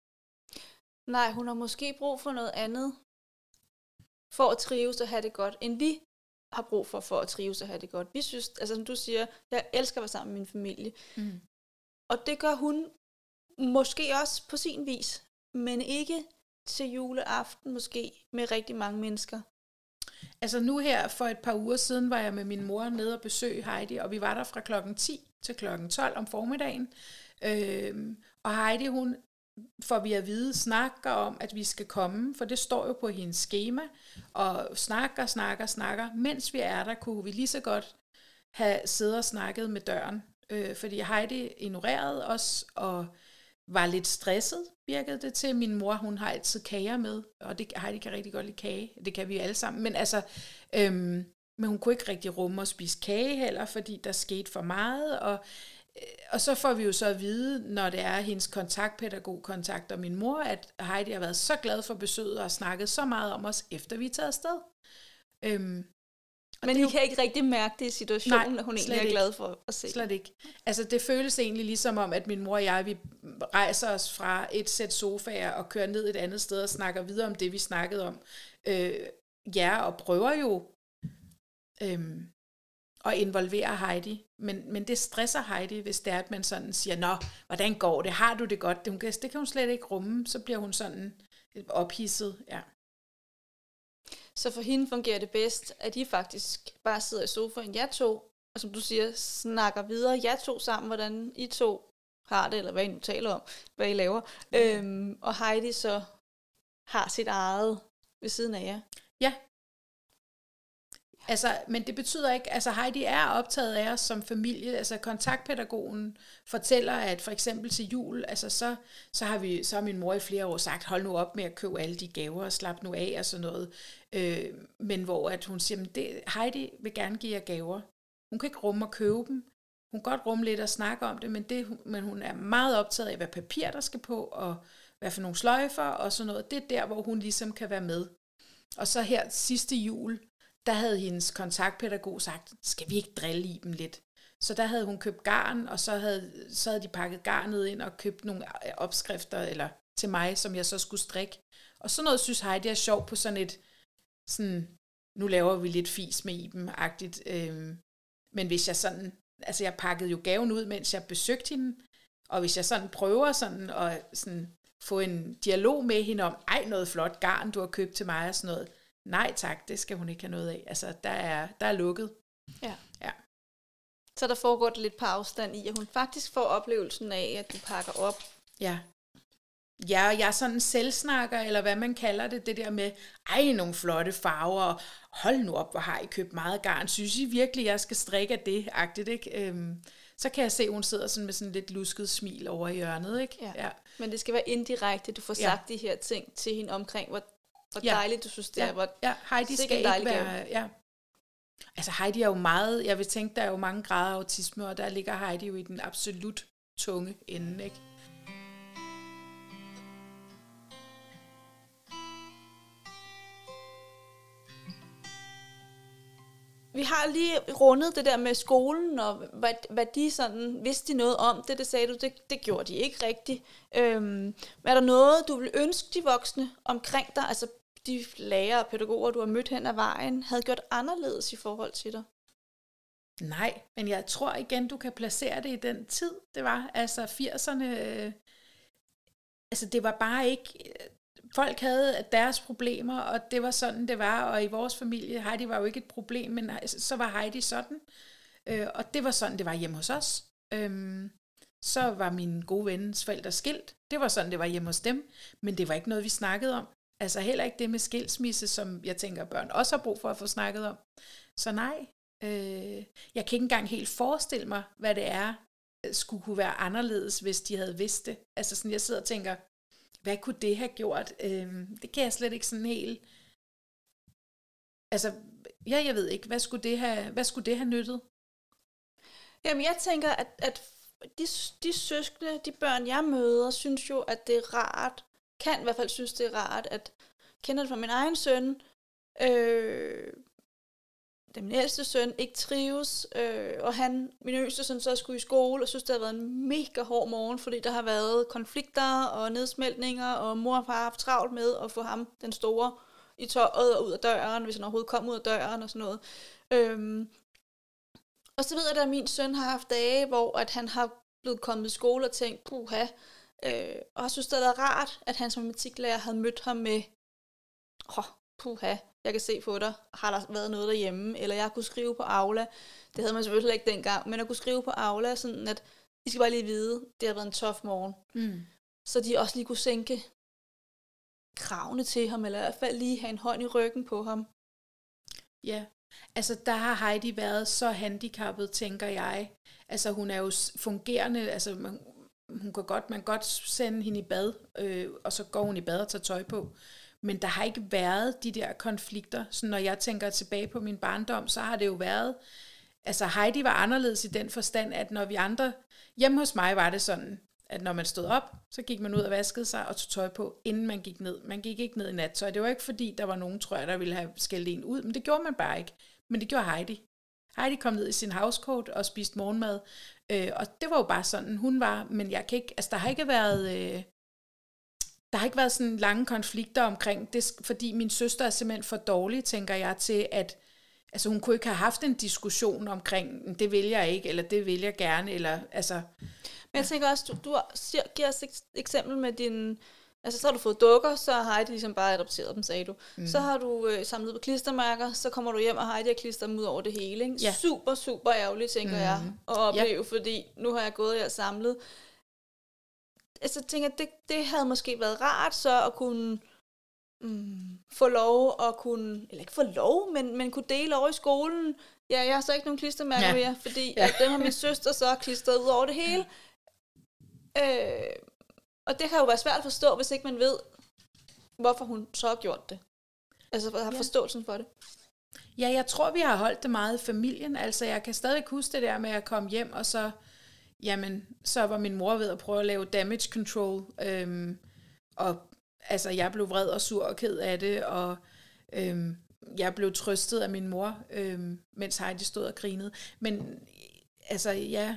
Nej, hun har måske brug for noget andet, for at trives og have det godt, end vi har brug for, for at trives og have det godt. Vi synes, altså som du siger, jeg elsker at være sammen med min familie. Mm. Og det gør hun måske også på sin vis, men ikke til juleaften måske med rigtig mange mennesker. Altså nu her for et par uger siden var jeg med min mor nede og besøge Heidi, og vi var der fra klokken ti til klokken tolv om formiddagen. Øhm, og Heidi, hun får vi at vide, snakker om, at vi skal komme, for det står jo på hendes skema, og snakker, snakker, snakker. Mens vi er der, kunne vi lige så godt have siddet og snakket med døren, øh, fordi Heidi ignorerede os, og var lidt stresset, virkede det til. Min mor, hun har altid kager med, og det, Heidi kan rigtig godt lide kage, det kan vi alle sammen, men altså, øhm, men hun kunne ikke rigtig rumme at spise kage heller, fordi der skete for meget, og Og så får vi jo så at vide, når det er hendes kontaktpædagog kontakter min mor, at Heidi har været så glad for besøget og har snakket så meget om os, efter vi er taget afsted. Øhm, Men I jo kan ikke rigtig mærke det i situationen, nej, at hun egentlig er glad for at se. Slet ikke. Altså det føles egentlig ligesom om, at min mor og jeg, vi rejser os fra et sæt sofaer og kører ned et andet sted og snakker videre om det, vi snakkede om. Øh, ja, og prøver jo øhm, at involvere Heidi. Men, men det stresser Heidi, hvis det er, at man sådan siger, nå, hvordan går det? Har du det godt? Det, hun kan, det kan hun slet ikke rumme. Så bliver hun sådan ophidset. Ja. Så for hende fungerer det bedst, at I faktisk bare sidder i sofaen, jer to, og som du siger, snakker videre, jer to sammen, hvordan I to har det, eller hvad I nu taler om, hvad I laver. Ja. Øhm, og Heidi så har sit eget ved siden af jer. Ja. Altså, men det betyder ikke, altså Heidi er optaget af os som familie, altså kontaktpædagogen fortæller, at for eksempel til jul, altså så, så har vi, så har min mor i flere år sagt, hold nu op med at købe alle de gaver og slap nu af og sådan noget, øh, men hvor at hun siger, det, Heidi vil gerne give jer gaver, hun kan ikke rumme at købe dem, hun kan godt rumme lidt at snakke om det, men, det, men hun er meget optaget af, hvad papir der skal på, og hvad for nogle sløjfer og sådan noget, det er der, hvor hun ligesom kan være med. Og så her sidste jul, der havde hendes kontaktpædagog sagt, skal vi ikke drille i dem lidt? Så der havde hun købt garn, og så havde, så havde de pakket garnet ind og købt nogle opskrifter eller til mig, som jeg så skulle strikke. Og sådan noget synes Heidi er sjovt på sådan et, sådan, nu laver vi lidt fis med Iben-agtigt. Øhm, men hvis jeg sådan, altså jeg pakkede jo gaven ud, mens jeg besøgte hende, og hvis jeg sådan prøver sådan at sådan få en dialog med hende om, ej, noget flot garn, du har købt til mig og sådan noget. Nej tak, det skal hun ikke have noget af. Altså, der er, der er lukket. Ja. Ja. Så der foregår det lidt på afstand i, at hun faktisk får oplevelsen af, at du pakker op. Ja. Ja, jeg er sådan en selvsnakker, eller hvad man kalder det, det der med, ej, nogle flotte farver, og hold nu op, hvor har I købt meget garn, synes I virkelig, jeg skal strikke af det, agtigt, ikke? Øhm, så kan jeg se, at hun sidder sådan med sådan lidt lusket smil over i hjørnet, ikke? Ja. Ja. Men det skal være indirekte, du får sagt ja. de her ting til hende omkring, hvor, hvor ja. dejligt du synes, det ja. er. Hvor ja, Heidi skal ikke være... Ja. Altså Heidi er jo meget, jeg vil tænke, der er jo mange grader af autisme, og der ligger Heidi jo i den absolut tunge ende, ikke? Vi har lige rundet det der med skolen, og hvad, hvad de sådan, vidste de noget om det, det sagde du, det, det gjorde de ikke rigtigt. Øhm, er der noget, du vil ønske de voksne omkring dig, altså de lærere og pædagoger, du har mødt hen ad vejen, havde gjort anderledes i forhold til dig? Nej, men jeg tror igen, du kan placere det i den tid, det var, altså firserne, øh, altså det var bare ikke... Folk havde deres problemer, og det var sådan, det var, og i vores familie, Heidi var jo ikke et problem, men så var Heidi sådan, øh, og det var sådan, det var hjemme hos os. Øhm, så var min gode vens forældre skilt, det var sådan, det var hjemme hos dem, men det var ikke noget, vi snakkede om. Altså heller ikke det med skilsmisse, som jeg tænker, børn også har brug for at få snakket om. Så nej, øh, jeg kan ikke engang helt forestille mig, hvad det er, skulle kunne være anderledes, hvis de havde vidst det. Altså sådan, jeg sidder og tænker, hvad kunne det have gjort? Øhm, det kan jeg slet ikke sådan helt... Altså, ja, jeg ved ikke, hvad skulle det have, hvad skulle det have nyttet? Jamen, jeg tænker, at, at de, de søskende, de børn, jeg møder, synes jo, at det er rart, kan i hvert fald synes, det er rart, at kender det fra min egen søn, øh, da min ældste søn ikke trives, øh, og han, min yngste søn, så skulle i skole, og synes, det har været en mega hård morgen, fordi der har været konflikter og nedsmeltninger, og mor og far har haft travlt med at få ham, den store, i tøjet og ud af døren, hvis han overhovedet kom ud af døren og sådan noget. Øhm, og så ved jeg, at min søn har haft dage, hvor at han har blevet kommet i skole og tænkt, puha, øh, og jeg synes, det har været rart, at hans matematiklærer havde mødt ham med, åh, oh, puha, jeg kan se på dig, har der været noget derhjemme, eller jeg kunne skrive på Aula, det havde man selvfølgelig ikke dengang, men jeg kunne skrive på Aula, sådan at, I skal bare lige vide, det har været en tough morgen. Mm. Så de også lige kunne sænke kravene til ham, eller i hvert fald lige have en hånd i ryggen på ham. Ja, altså der har Heidi været så handicappet, tænker jeg. Altså hun er jo fungerende, altså man, hun kan godt, man kan godt sende hende i bad, øh, og så går hun i bad og tager tøj på. Men der har ikke været de der konflikter. Så når jeg tænker tilbage på min barndom, så har det jo været... Altså Heidi var anderledes i den forstand, at når vi andre... Hjemme hos mig var det sådan, at når man stod op, så gik man ud og vaskede sig og tog tøj på, inden man gik ned. Man gik ikke ned i nattøj. Det var ikke fordi, der var nogen, tror jeg, der ville have skældt en ud, men det gjorde man bare ikke. Men det gjorde Heidi. Heidi kom ned i sin housecoat og spiste morgenmad. Øh, og det var jo bare sådan, hun var. Men jeg kan ikke... Altså der har ikke været... Øh, Der har ikke været sådan lange konflikter omkring det, fordi min søster er simpelthen for dårlig, tænker jeg, til at altså hun kunne ikke have haft en diskussion omkring, det vil jeg ikke, eller det vil jeg gerne, eller altså... Men jeg tænker også, du, du giver os et eksempel med din... Altså så har du fået dukker, så har Heidi ligesom bare adopteret dem, sagde du. Mm. Så har du øh, samlet på klistermærker, så kommer du hjem, og Heidi har klistret dem ud over det hele. Ikke? Ja. Super, super ærgerligt, tænker mm. jeg, at opleve, ja. Fordi nu har jeg gået og samlet... Altså, jeg tænker, det, det havde måske været rart så at kunne mm, få lov at kunne, eller ikke få lov, men, men kunne dele over i skolen. Ja, jeg har så ikke nogen klistermærker ja. mere, fordi ja. dem har min søster så klistret ud over det hele. Ja. Øh, og det kan jo være svært at forstå, hvis ikke man ved, hvorfor hun så har gjort det. Altså, har ja. forståelsen for det. Ja, jeg tror, vi har holdt det meget i familien. Altså, jeg kan stadig huske det der med at komme hjem, og så... Jamen, så var min mor ved at prøve at lave damage control, øhm, og altså, jeg blev vred og sur og ked af det, og øhm, jeg blev trøstet af min mor, øhm, mens Heidi stod og grinede. Men altså, ja.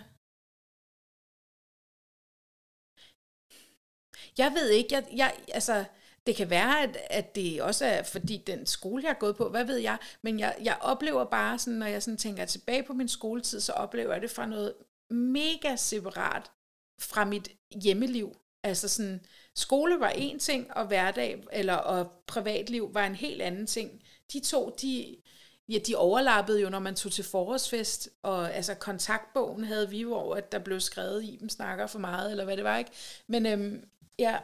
Jeg ved ikke, jeg, jeg, altså, det kan være, at, at det også er, fordi den skole, jeg har gået på, hvad ved jeg, men jeg, jeg oplever bare sådan, når jeg sådan tænker tilbage på min skoletid, så oplever jeg det fra noget mega separat fra mit hjemmeliv. Altså sådan, skole var en ting, og hverdag eller og privatliv var en helt anden ting. De to, de, ja, de overlappede jo, når man tog til forårsfest, og altså kontaktbogen havde vi, hvor at der blev skrevet i dem snakker for meget, eller hvad det var, ikke? Men øhm, ja,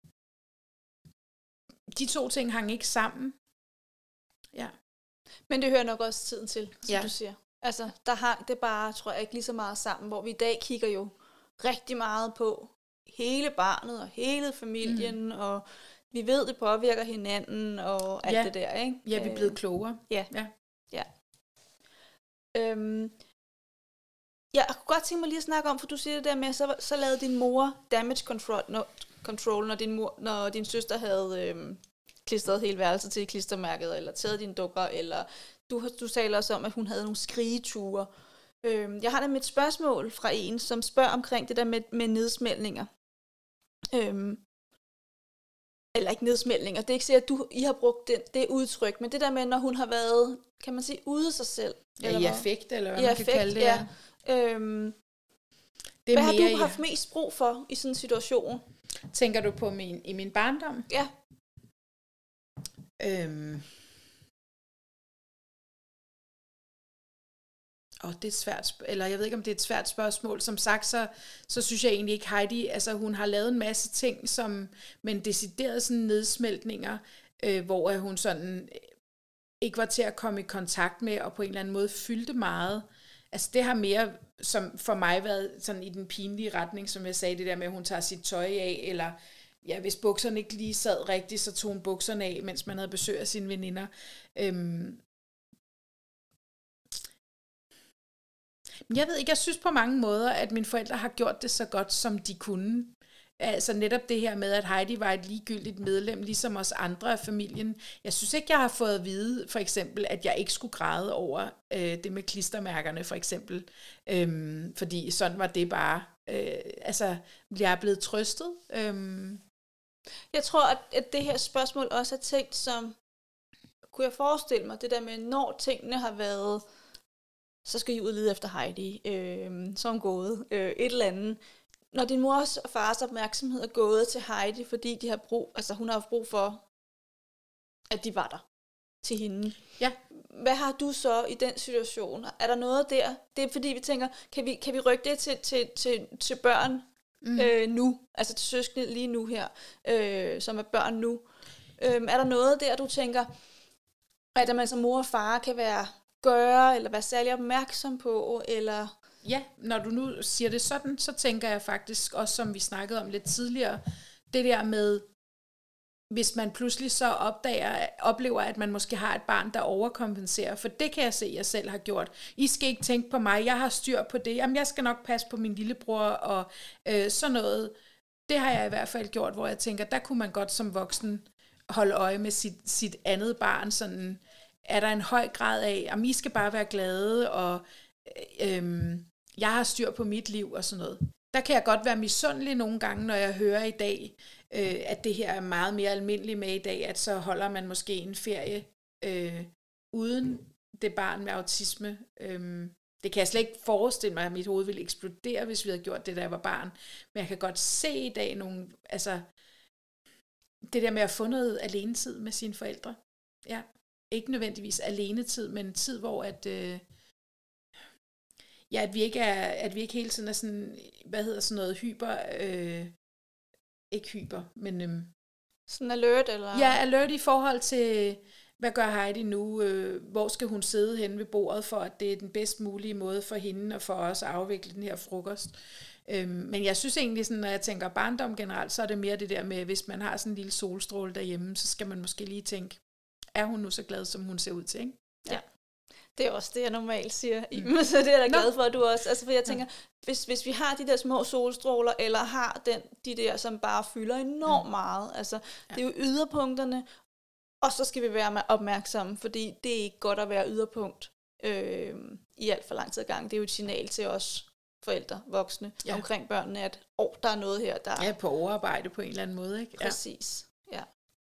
de to ting hang ikke sammen. Ja. Men det hører nok også tiden til, som ja. du siger. Altså, der hang det bare, tror jeg, ikke lige så meget sammen, hvor vi i dag kigger jo rigtig meget på hele barnet og hele familien, mm. og vi ved, det påvirker hinanden og alt ja. det der, ikke? Ja, vi er blevet klogere. Ja. ja. ja. Øhm, jeg kunne godt tænke mig lige at snakke om, for du siger det der med, så, så lavede din mor damage control, når, control, når, din, mor, når din søster havde øhm, klistret hele værelset til klistermærket, eller taget dine dukker, eller du, du taler også om, at hun havde nogle skrigeture. Øhm, jeg har da med et spørgsmål fra en, som spørger omkring det der med, med nedsmeltninger. Øhm, eller ikke nedsmeltninger, det er ikke sikkert, at du, I har brugt det, det udtryk, men det der med, når hun har været, kan man sige, ude af sig selv. Ja, eller i affekt, eller hvad I man affekt, kan kalde det. Ja. Øhm, det er hvad mere, har du haft ja. mest brug for i sådan en situation? Tænker du på min, i min barndom? Ja. Øhm. Og det er et svært, sp- eller jeg ved ikke, om det er et svært spørgsmål. Som sagt, så, så synes jeg egentlig ikke, Heidi, altså hun har lavet en masse ting, som, men decideret sådan nedsmeltninger, øh, hvor hun sådan ikke var til at komme i kontakt med, og på en eller anden måde fyldte meget. Altså det har mere som for mig været sådan i den pinlige retning, som jeg sagde, det der med, at hun tager sit tøj af, eller ja, hvis bukserne ikke lige sad rigtigt, så tog hun bukserne af, mens man havde besøg af sine veninder. Øhm, Jeg ved ikke, jeg synes på mange måder, at mine forældre har gjort det så godt, som de kunne. Altså netop det her med, at Heidi var et ligegyldigt medlem, ligesom os andre af familien. Jeg synes ikke, jeg har fået at vide, for eksempel, at jeg ikke skulle græde over øh, det med klistermærkerne, for eksempel. Øhm, fordi sådan var det bare. Øh, altså, jeg er blevet trøstet. Øhm. Jeg tror, at, at det her spørgsmål også er tænkt som, kunne jeg forestille mig, det der med, når tingene har været, så skal I ud og lede efter Heidi, øh, som gået, øh, et eller andet. Når din mors og fars opmærksomhed er gået til Heidi, fordi de har brug, altså hun har haft brug for, at de var der til hende. Ja. Hvad har du så i den situation? Er der noget der? Det er fordi vi tænker, kan vi, kan vi rykke det til, til, til, til børn mm. øh, nu? Altså til søskende lige nu her, øh, som er børn nu. Øh, er der noget der, du tænker, at man som mor og far kan være gøre, eller være særlig opmærksom på, eller... Ja, når du nu siger det sådan, så tænker jeg faktisk også, som vi snakkede om lidt tidligere, det der med, hvis man pludselig så opdager, oplever, at man måske har et barn, der overkompenserer, for det kan jeg se, jeg selv har gjort. I skal ikke tænke på mig, jeg har styr på det, jamen jeg skal nok passe på min lillebror, og øh, sådan noget. Det har jeg i hvert fald gjort, hvor jeg tænker, der kunne man godt som voksen holde øje med sit, sit andet barn, sådan... Er der en høj grad af, at I skal bare være glade, og øhm, jeg har styr på mit liv og sådan noget. Der kan jeg godt være misundelig nogle gange, når jeg hører i dag, øh, at det her er meget mere almindeligt med i dag, at så holder man måske en ferie øh, uden det barn med autisme. Øhm, det kan jeg slet ikke forestille mig, at mit hoved ville eksplodere, hvis vi havde gjort det, da jeg var barn. Men jeg kan godt se i dag nogle, altså det der med at få noget alenetid med sine forældre. Ja. Ikke nødvendigvis alenetid, men tid, hvor at, øh, ja, at, vi ikke er, at vi ikke hele tiden er sådan, hvad hedder sådan noget, hyper, øh, ikke hyper, men... Øh, sådan alert, eller? Ja, alert i forhold til, hvad gør Heidi nu, øh, hvor skal hun sidde henne ved bordet, for at det er den bedst mulige måde for hende og for os at afvikle den her frokost. Øh, men jeg synes egentlig, sådan, når jeg tænker barndom generelt, så er det mere det der med, hvis man har sådan en lille solstråle derhjemme, så skal man måske lige tænke, er hun nu så glad, som hun ser ud til, ikke? Ja. ja. Det er også det, jeg normalt siger. Mm. Så det er jeg da glad for, at du også... Altså, for jeg tænker, ja. hvis, hvis vi har de der små solstråler, eller har den, de der, som bare fylder enormt mm. meget, altså, ja. det er jo yderpunkterne, og så skal vi være opmærksomme, fordi det er ikke godt at være yderpunkt øh, i alt for lang tid ad gangen. Det er jo et signal til os forældre, voksne, ja. omkring børnene, at oh, der er noget her, der... Ja, på overarbejde på en eller anden måde, ikke? Ja. Præcis, ja.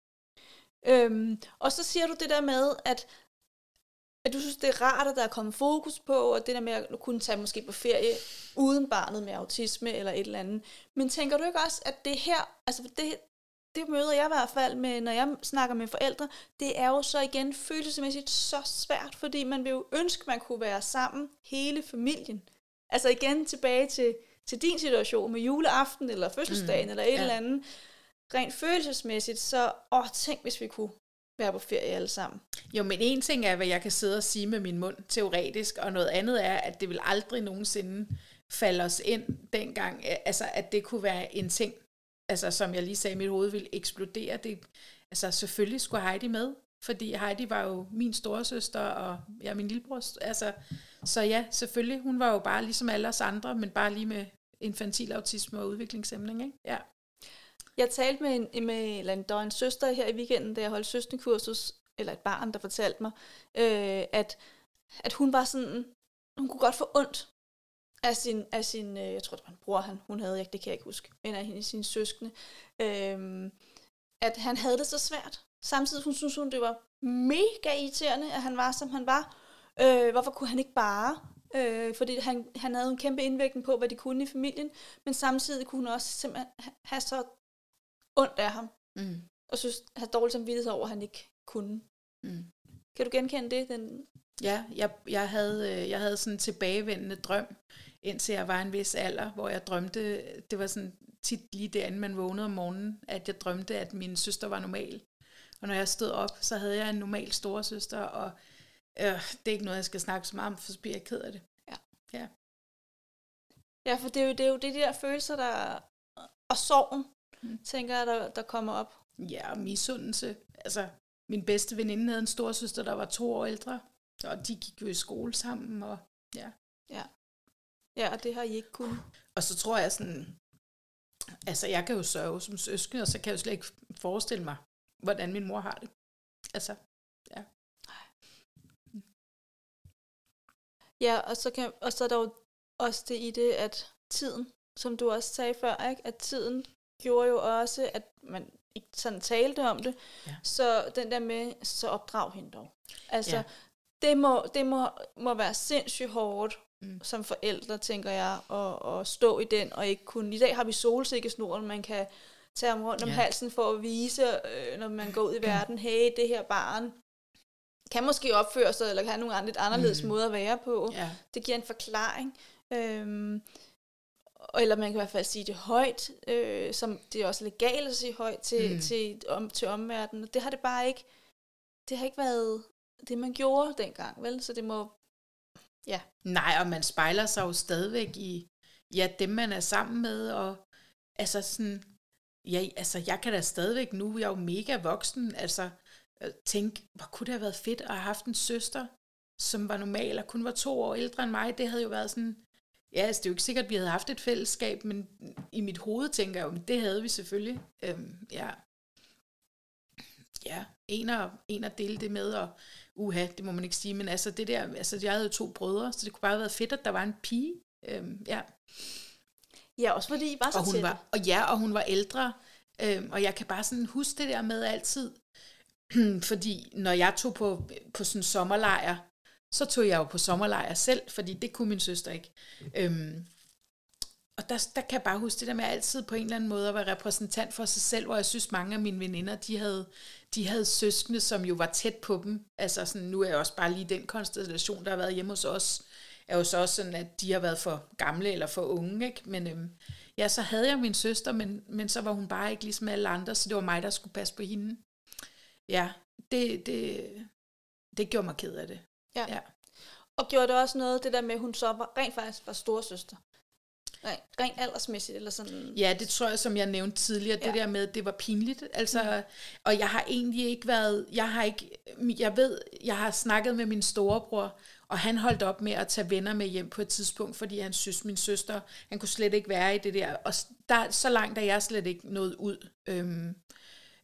Øhm, og så siger du det der med, at, at du synes, det er rart, at der er kommet fokus på, og det der med at kunne tage måske på ferie uden barnet med autisme eller et eller andet. Men tænker du ikke også, at det her, altså det, det møder jeg i hvert fald med, når jeg snakker med forældre, det er jo så igen følelsesmæssigt så svært, fordi man vil jo ønske, man kunne være sammen hele familien. Altså igen tilbage til, til din situation med juleaften eller fødselsdagen mm, eller et ja. eller andet. Rent følelsesmæssigt, så åh, tænk hvis vi kunne være på ferie alle sammen. Jo, men en ting er, hvad jeg kan sidde og sige med min mund teoretisk, og noget andet er, at det vil aldrig nogensinde falde os ind dengang, altså at det kunne være en ting, altså som jeg lige sagde, mit hoved ville eksplodere. Det, altså selvfølgelig skulle Heidi med, fordi Heidi var jo min storesøster, og jeg ja, min lillebror, altså, så ja, selvfølgelig, hun var jo bare ligesom alle os andre, men bare lige med infantil autisme og udviklingshæmning, ikke? Ja. Jeg talte med en, med, eller en, der var en søster her i weekenden, da jeg holdt søsterkursus, eller et barn, der fortalte mig, øh, at, at hun var sådan, hun kunne godt få ondt af sin, af sin øh, jeg tror det var en bror, han, hun havde, det kan jeg ikke huske, men af hende, sine søskende, øh, at han havde det så svært. Samtidig hun synes hun, det var mega irriterende, at han var, som han var. Øh, hvorfor kunne han ikke bare? Øh, fordi han, han havde en kæmpe indvirkning på, hvad de kunne i familien, men samtidig kunne hun også simpelthen have så ondt af ham, mm. og synes, have dårligt samvittighed over, at han ikke kunne. Mm. Kan du genkende det? Den... Ja, jeg, jeg, havde, jeg havde sådan en tilbagevendende drøm, indtil jeg var en vis alder, hvor jeg drømte, det var sådan tit lige derinde, man vågnede om morgenen, at jeg drømte, at min søster var normal. Og når jeg stod op, så havde jeg en normal storesøster, og øh, det er ikke noget, jeg skal snakke så meget om, for så bliver jeg ked af det. Ja, ja. ja for det er, jo, det er jo det der følelser, der og sorgen, mm. tænker jeg, der, der kommer op. Ja, og misundelse. Altså, min bedste veninde havde en storesøster, der var to år ældre, og de gik jo i skole sammen, og ja. Ja, ja og det har I ikke kunnet. Og så tror jeg sådan, altså jeg kan jo sørge som søskende, og så kan jeg jo slet ikke forestille mig, hvordan min mor har det. Altså, ja. Ja, og så, kan, og så er der jo også det i det, at tiden, som du også sagde før, ikke? At tiden gjorde jo også, at man ikke sådan talte om det, ja. Så den der med, så opdrag hende dog. Altså, ja. det, må, det må, må være sindssygt hårdt, mm. som forældre, tænker jeg, at, at stå i den, og ikke kunne. I dag har vi solsikkesnoren, man kan tage om rundt om ja. halsen for at vise, øh, når man går ud i verden, hey, det her barn kan måske opføre sig, eller kan have nogle andre, lidt anderledes mm. måder at være på. Ja. Det giver en forklaring. Øhm, eller man kan i hvert fald sige det højt, øh, som det er også legalt at sige højt til, mm. til, om, til omverdenen. Det har det bare ikke, det har ikke været det, man gjorde dengang, vel? Så det må, ja. Nej, og man spejler sig jo stadigvæk i, ja, dem man er sammen med, og altså sådan, ja, altså jeg kan da stadigvæk nu, jeg er jo mega voksen, altså tænke, hvor kunne det have været fedt at have haft en søster, som var normal og kun var to år ældre end mig. Det havde jo været sådan, ja, altså, det er jo ikke sikkert, at vi havde haft et fællesskab, men i mit hoved tænker jeg jo, det havde vi selvfølgelig. Øhm, ja, ja en, at, en at dele det med, og uha, det må man ikke sige, men altså det der, altså jeg havde jo to brødre, så det kunne bare have været fedt, at der var en pige. Øhm, ja. Ja, også fordi I var så og hun tæt. Var, og ja, og hun var ældre, øhm, og jeg kan bare sådan huske det der med altid, fordi når jeg tog på, på sådan en sommerlejr, så tog jeg jo på sommerlejr selv, fordi det kunne min søster ikke. Øhm, og der, der kan jeg bare huske det der med altid på en eller anden måde at være repræsentant for sig selv, hvor jeg synes mange af mine veninder, de havde, de havde søskende, som jo var tæt på dem. Altså sådan, nu er jeg også bare lige den konstellation, der har været hjemme hos os, er jo så også sådan, at de har været for gamle eller for unge, ikke? Men øhm, ja, så havde jeg min søster, men, men så var hun bare ikke ligesom alle andre, så det var mig, der skulle passe på hende. Ja, det, det, det gjorde mig ked af det. Ja. ja. Og gjorde det også noget, det der med, at hun så var, rent faktisk var storesøster? Rent, rent aldersmæssigt, eller sådan? Ja, det tror jeg, som jeg nævnte tidligere, ja. Det der med, det var pinligt. Altså, mm. Og jeg har egentlig ikke været, jeg har ikke, jeg ved, jeg har snakket med min storebror, og han holdt op med at tage venner med hjem på et tidspunkt, fordi han synes, min søster, han kunne slet ikke være i det der. Og der, så langt er jeg slet ikke nået ud. Øhm,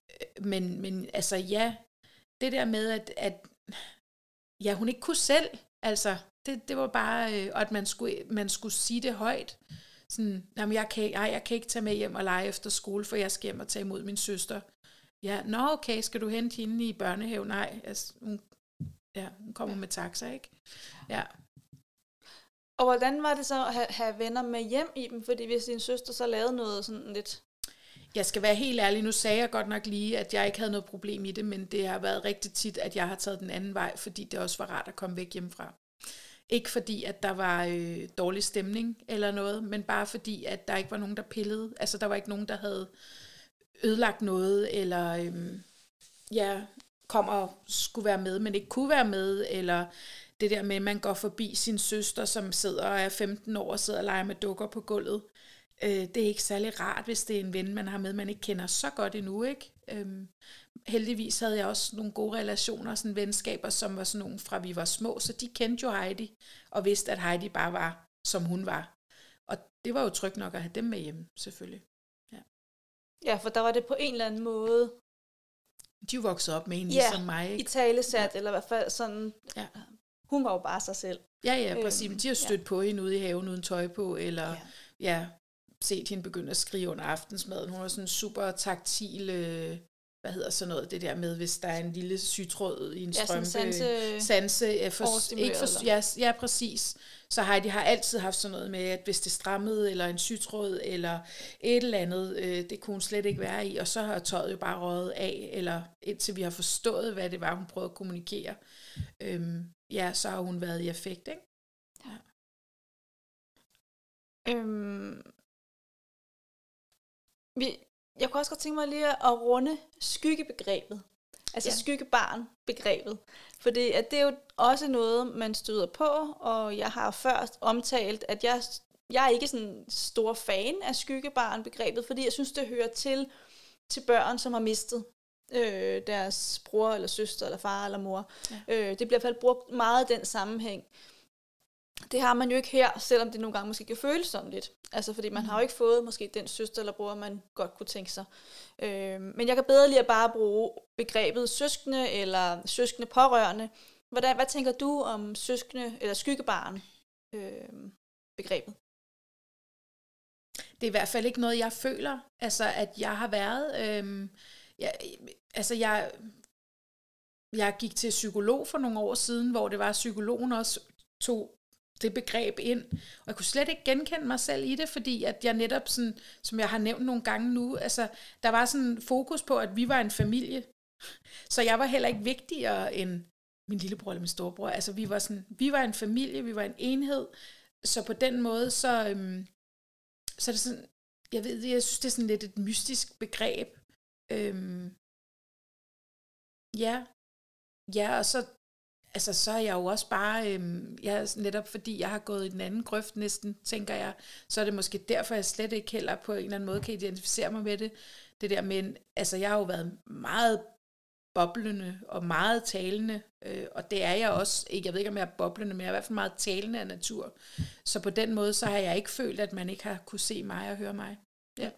men, men altså ja, det der med, at, at ja, hun ikke kunne selv, Altså, det, det var bare, øh, og at man skulle, man skulle sige det højt. Sådan, jamen, jeg kan, ej, jeg kan ikke tage med hjem og lege efter skole, for jeg skal hjem og tage imod min søster. Ja, nå okay, skal du hente hende i børnehave? Nej, altså, hun, ja, hun kommer med taxa, ikke? Ja. Og hvordan var det så at have, have venner med hjem i dem? Fordi hvis din søster så lavede noget sådan lidt... Jeg skal være helt ærlig, nu sagde jeg godt nok lige, at jeg ikke havde noget problem i det, men det har været rigtig tit, at jeg har taget den anden vej, fordi det også var rart at komme væk hjemmefra. Ikke fordi, at der var øh, dårlig stemning eller noget, men bare fordi, at der ikke var nogen, der pillede. Altså, der var ikke nogen, der havde ødelagt noget, eller øh, ja, kom og skulle være med, men ikke kunne være med, eller det der med, at man går forbi sin søster, som sidder og er femten år og sidder og leger med dukker på gulvet. Øh, det er ikke særlig rart, hvis det er en ven, man har med, man ikke kender så godt endnu, ikke? Øhm, heldigvis havde jeg også nogle gode relationer, sådan venskaber, som var sådan nogle fra vi var små, så de kendte jo Heidi, og vidste, at Heidi bare var, som hun var. Og det var jo trygt nok at have dem med hjemme, selvfølgelig. Ja, ja, for der var det på en eller anden måde... De voksede op med en ja, som mig, ikke? i talesat, ja. Eller i hvert fald sådan... Ja. Hun var jo bare sig selv. Ja, ja, præcis. Men de har stødt ja. på hende ude i haven uden tøj på, eller... Ja. ja set hende begynde at skrige under aftensmaden. Hun var sådan super taktil, øh, hvad hedder sådan noget, det der med, hvis der er en lille sygtråd i en ja, strømpe. Sanse, sanse er for, ikke for, ja, ja, præcis. Så Heidi har altid haft sådan noget med, at hvis det strammede, eller en sygtråd, eller et eller andet, øh, det kunne hun slet ikke være i, og så har tøjet jo bare røget af, eller indtil vi har forstået, hvad det var, hun prøvede at kommunikere. Øhm, ja, så har hun været i affekt, ikke? Ja. Øhm. Vi, jeg kunne også godt tænke mig lige at runde skyggebegrebet. Altså ja. skyggebarn-begrebet. Fordi at det er jo også noget, man støder på, og jeg har først omtalt, at jeg, jeg er ikke sådan en stor fan af skyggebarn-begrebet, fordi jeg synes, det hører til til børn, som har mistet øh, deres bror, eller søster, eller far, eller mor. Ja. Øh, det bliver i hvert fald brugt meget i den sammenhæng. Det har man jo ikke her, selvom det nogle gange måske kan føles sådan lidt. Altså, fordi man mm. har jo ikke fået måske den søster eller bror, man godt kunne tænke sig. Øh, men jeg kan bedre lige at bare bruge begrebet søskende eller søskende pårørende. Hvordan, hvad tænker du om søskende eller skyggebarn øh, begrebet? Det er i hvert fald ikke noget, jeg føler, altså at jeg har været. Øh, jeg, altså jeg, jeg gik til psykolog for nogle år siden, hvor det var, at psykologen også tog det begreb ind, og jeg kunne slet ikke genkende mig selv i det, fordi at jeg netop sådan, som jeg har nævnt nogle gange nu, altså der var sådan fokus på, at vi var en familie, så jeg var heller ikke vigtigere end min lillebror eller min storebror, altså vi var sådan, vi var en familie, vi var en enhed, så på den måde, så, øhm, så er det sådan, jeg ved, jeg synes, det er sådan lidt et mystisk begreb, øhm, ja, ja, og så altså, så er jeg jo også bare, øhm, jeg er netop fordi jeg har gået i den anden grøft næsten, tænker jeg, så er det måske derfor, jeg slet ikke heller på en eller anden måde kan identificere mig med det. Det der, men altså, jeg har jo været meget boblende og meget talende, øh, og det er jeg også, ikke, jeg ved ikke, om jeg er boblende, men jeg er i hvert fald meget talende af natur. Så på den måde, så har jeg ikke følt, at man ikke har kunne se mig og høre mig. Ja.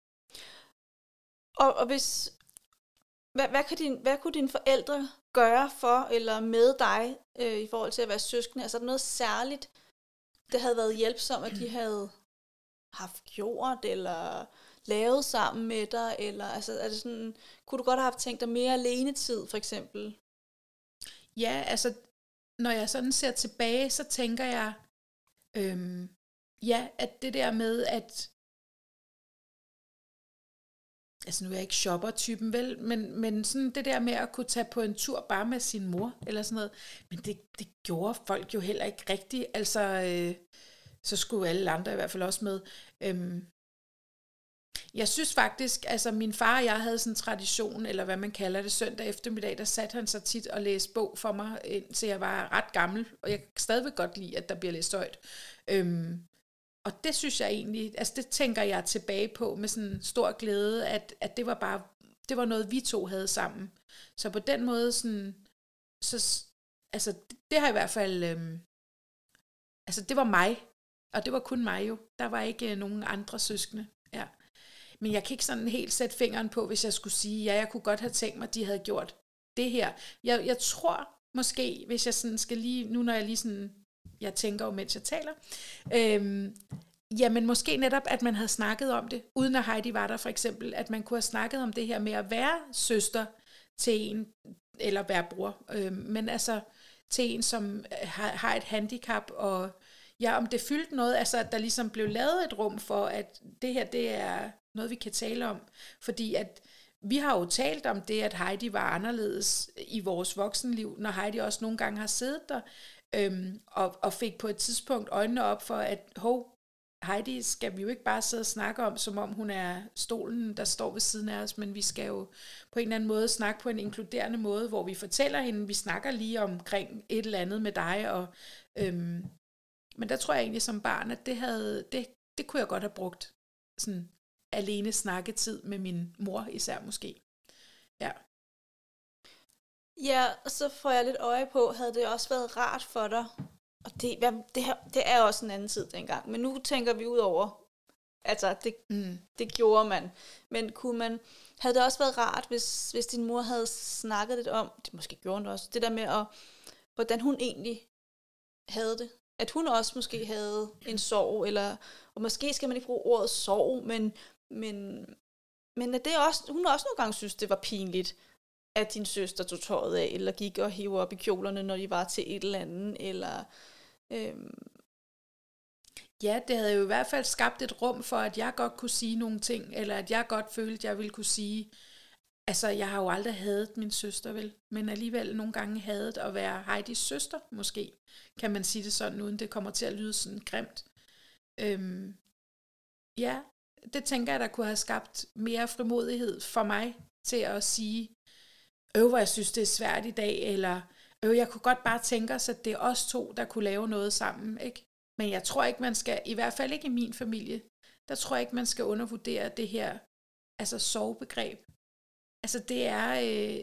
Og, og hvis, hvad, hvad, kan din, hvad kunne dine forældre gøre for eller med dig øh, i forhold til at være søskende? Altså er der noget særligt, det havde været hjælpsomt, at de havde haft gjort, eller lavet sammen med dig, eller altså, er det sådan, kunne du godt have haft tænkt dig mere alenetid, for eksempel? Ja, altså, når jeg sådan ser tilbage, så tænker jeg, øhm, ja, at det der med, at altså nu er jeg ikke shopper-typen, vel, men, men sådan det der med at kunne tage på en tur bare med sin mor, eller sådan noget, men det, det gjorde folk jo heller ikke rigtigt, altså, øh, så skulle alle andre i hvert fald også med. Øhm, jeg synes faktisk, altså min far og jeg havde sådan en tradition, eller hvad man kalder det, søndag eftermiddag, der satte han sig tit og læste bog for mig, indtil jeg var ret gammel, og jeg kan stadigvæk godt lide, at der bliver læst højt. Øhm, Og det synes jeg egentlig, altså det tænker jeg tilbage på med sådan stor glæde, at, at det var bare, det var noget vi to havde sammen. Så på den måde sådan, så, altså det, det har i hvert fald, øhm, altså det var mig, og det var kun mig jo. Der var ikke øh, nogen andre søskende, ja. Men jeg kan ikke sådan helt sætte fingeren på, hvis jeg skulle sige, ja, jeg kunne godt have tænkt mig, at de havde gjort det her. Jeg, jeg tror, måske, hvis jeg sådan skal lige, nu når jeg lige sådan, jeg tænker jo, mens jeg taler, øhm, jamen måske netop, at man havde snakket om det, uden at Heidi var der for eksempel, at man kunne have snakket om det her med at være søster til en, eller være bror, øhm, men altså til en, som har, har et handicap, og ja, om det fyldte noget, altså at der ligesom blev lavet et rum for, at det her, det er noget, vi kan tale om, fordi at vi har jo talt om det, at Heidi var anderledes i vores voksenliv, når Heidi også nogle gange har siddet der, øhm, og, og fik på et tidspunkt øjnene op for, at hov, Heidi skal vi jo ikke bare sidde og snakke om, som om hun er stolen, der står ved siden af os, men vi skal jo på en eller anden måde snakke på en inkluderende måde, hvor vi fortæller hende, vi snakker lige omkring et eller andet med dig, og øhm, men der tror jeg egentlig som barn, at det, havde, det, det kunne jeg godt have brugt sådan alene snakketid med min mor især måske. Ja. Ja, og så får jeg lidt øje på, havde det også været rart for dig, og det, det, her, det er også en anden tid dengang, men nu tænker vi ud over, altså det, mm. det gjorde man, men kunne man, havde det også været rart, hvis, hvis din mor havde snakket lidt om, det måske gjorde hun også, det der med, at, hvordan hun egentlig havde det, at hun også måske havde en sorg, eller, og måske skal man ikke bruge ordet sorg, men, men, men at det også, hun også nogle gange synes, det var pinligt, at din søster tog tøjet af, eller gik og hævde op i kjolerne, når de var til et eller andet, eller... Øhm. Ja, det havde jo i hvert fald skabt et rum for, at jeg godt kunne sige nogle ting, eller at jeg godt følte, at jeg ville kunne sige, altså jeg har jo aldrig hadet min søster, vel, men alligevel nogle gange hadet at være Heidis søster, måske, kan man sige det sådan, uden det kommer til at lyde sådan grimt. Øhm. Ja, det tænker jeg, der kunne have skabt mere frimodighed for mig, til at sige, øv, hvor jeg synes, det er svært i dag, eller øv, jeg kunne godt bare tænke os, at det er os to, der kunne lave noget sammen, ikke? Men jeg tror ikke, man skal, i hvert fald ikke i min familie, der tror jeg ikke, man skal undervurdere det her, altså sorgbegreb. Altså det er, øh,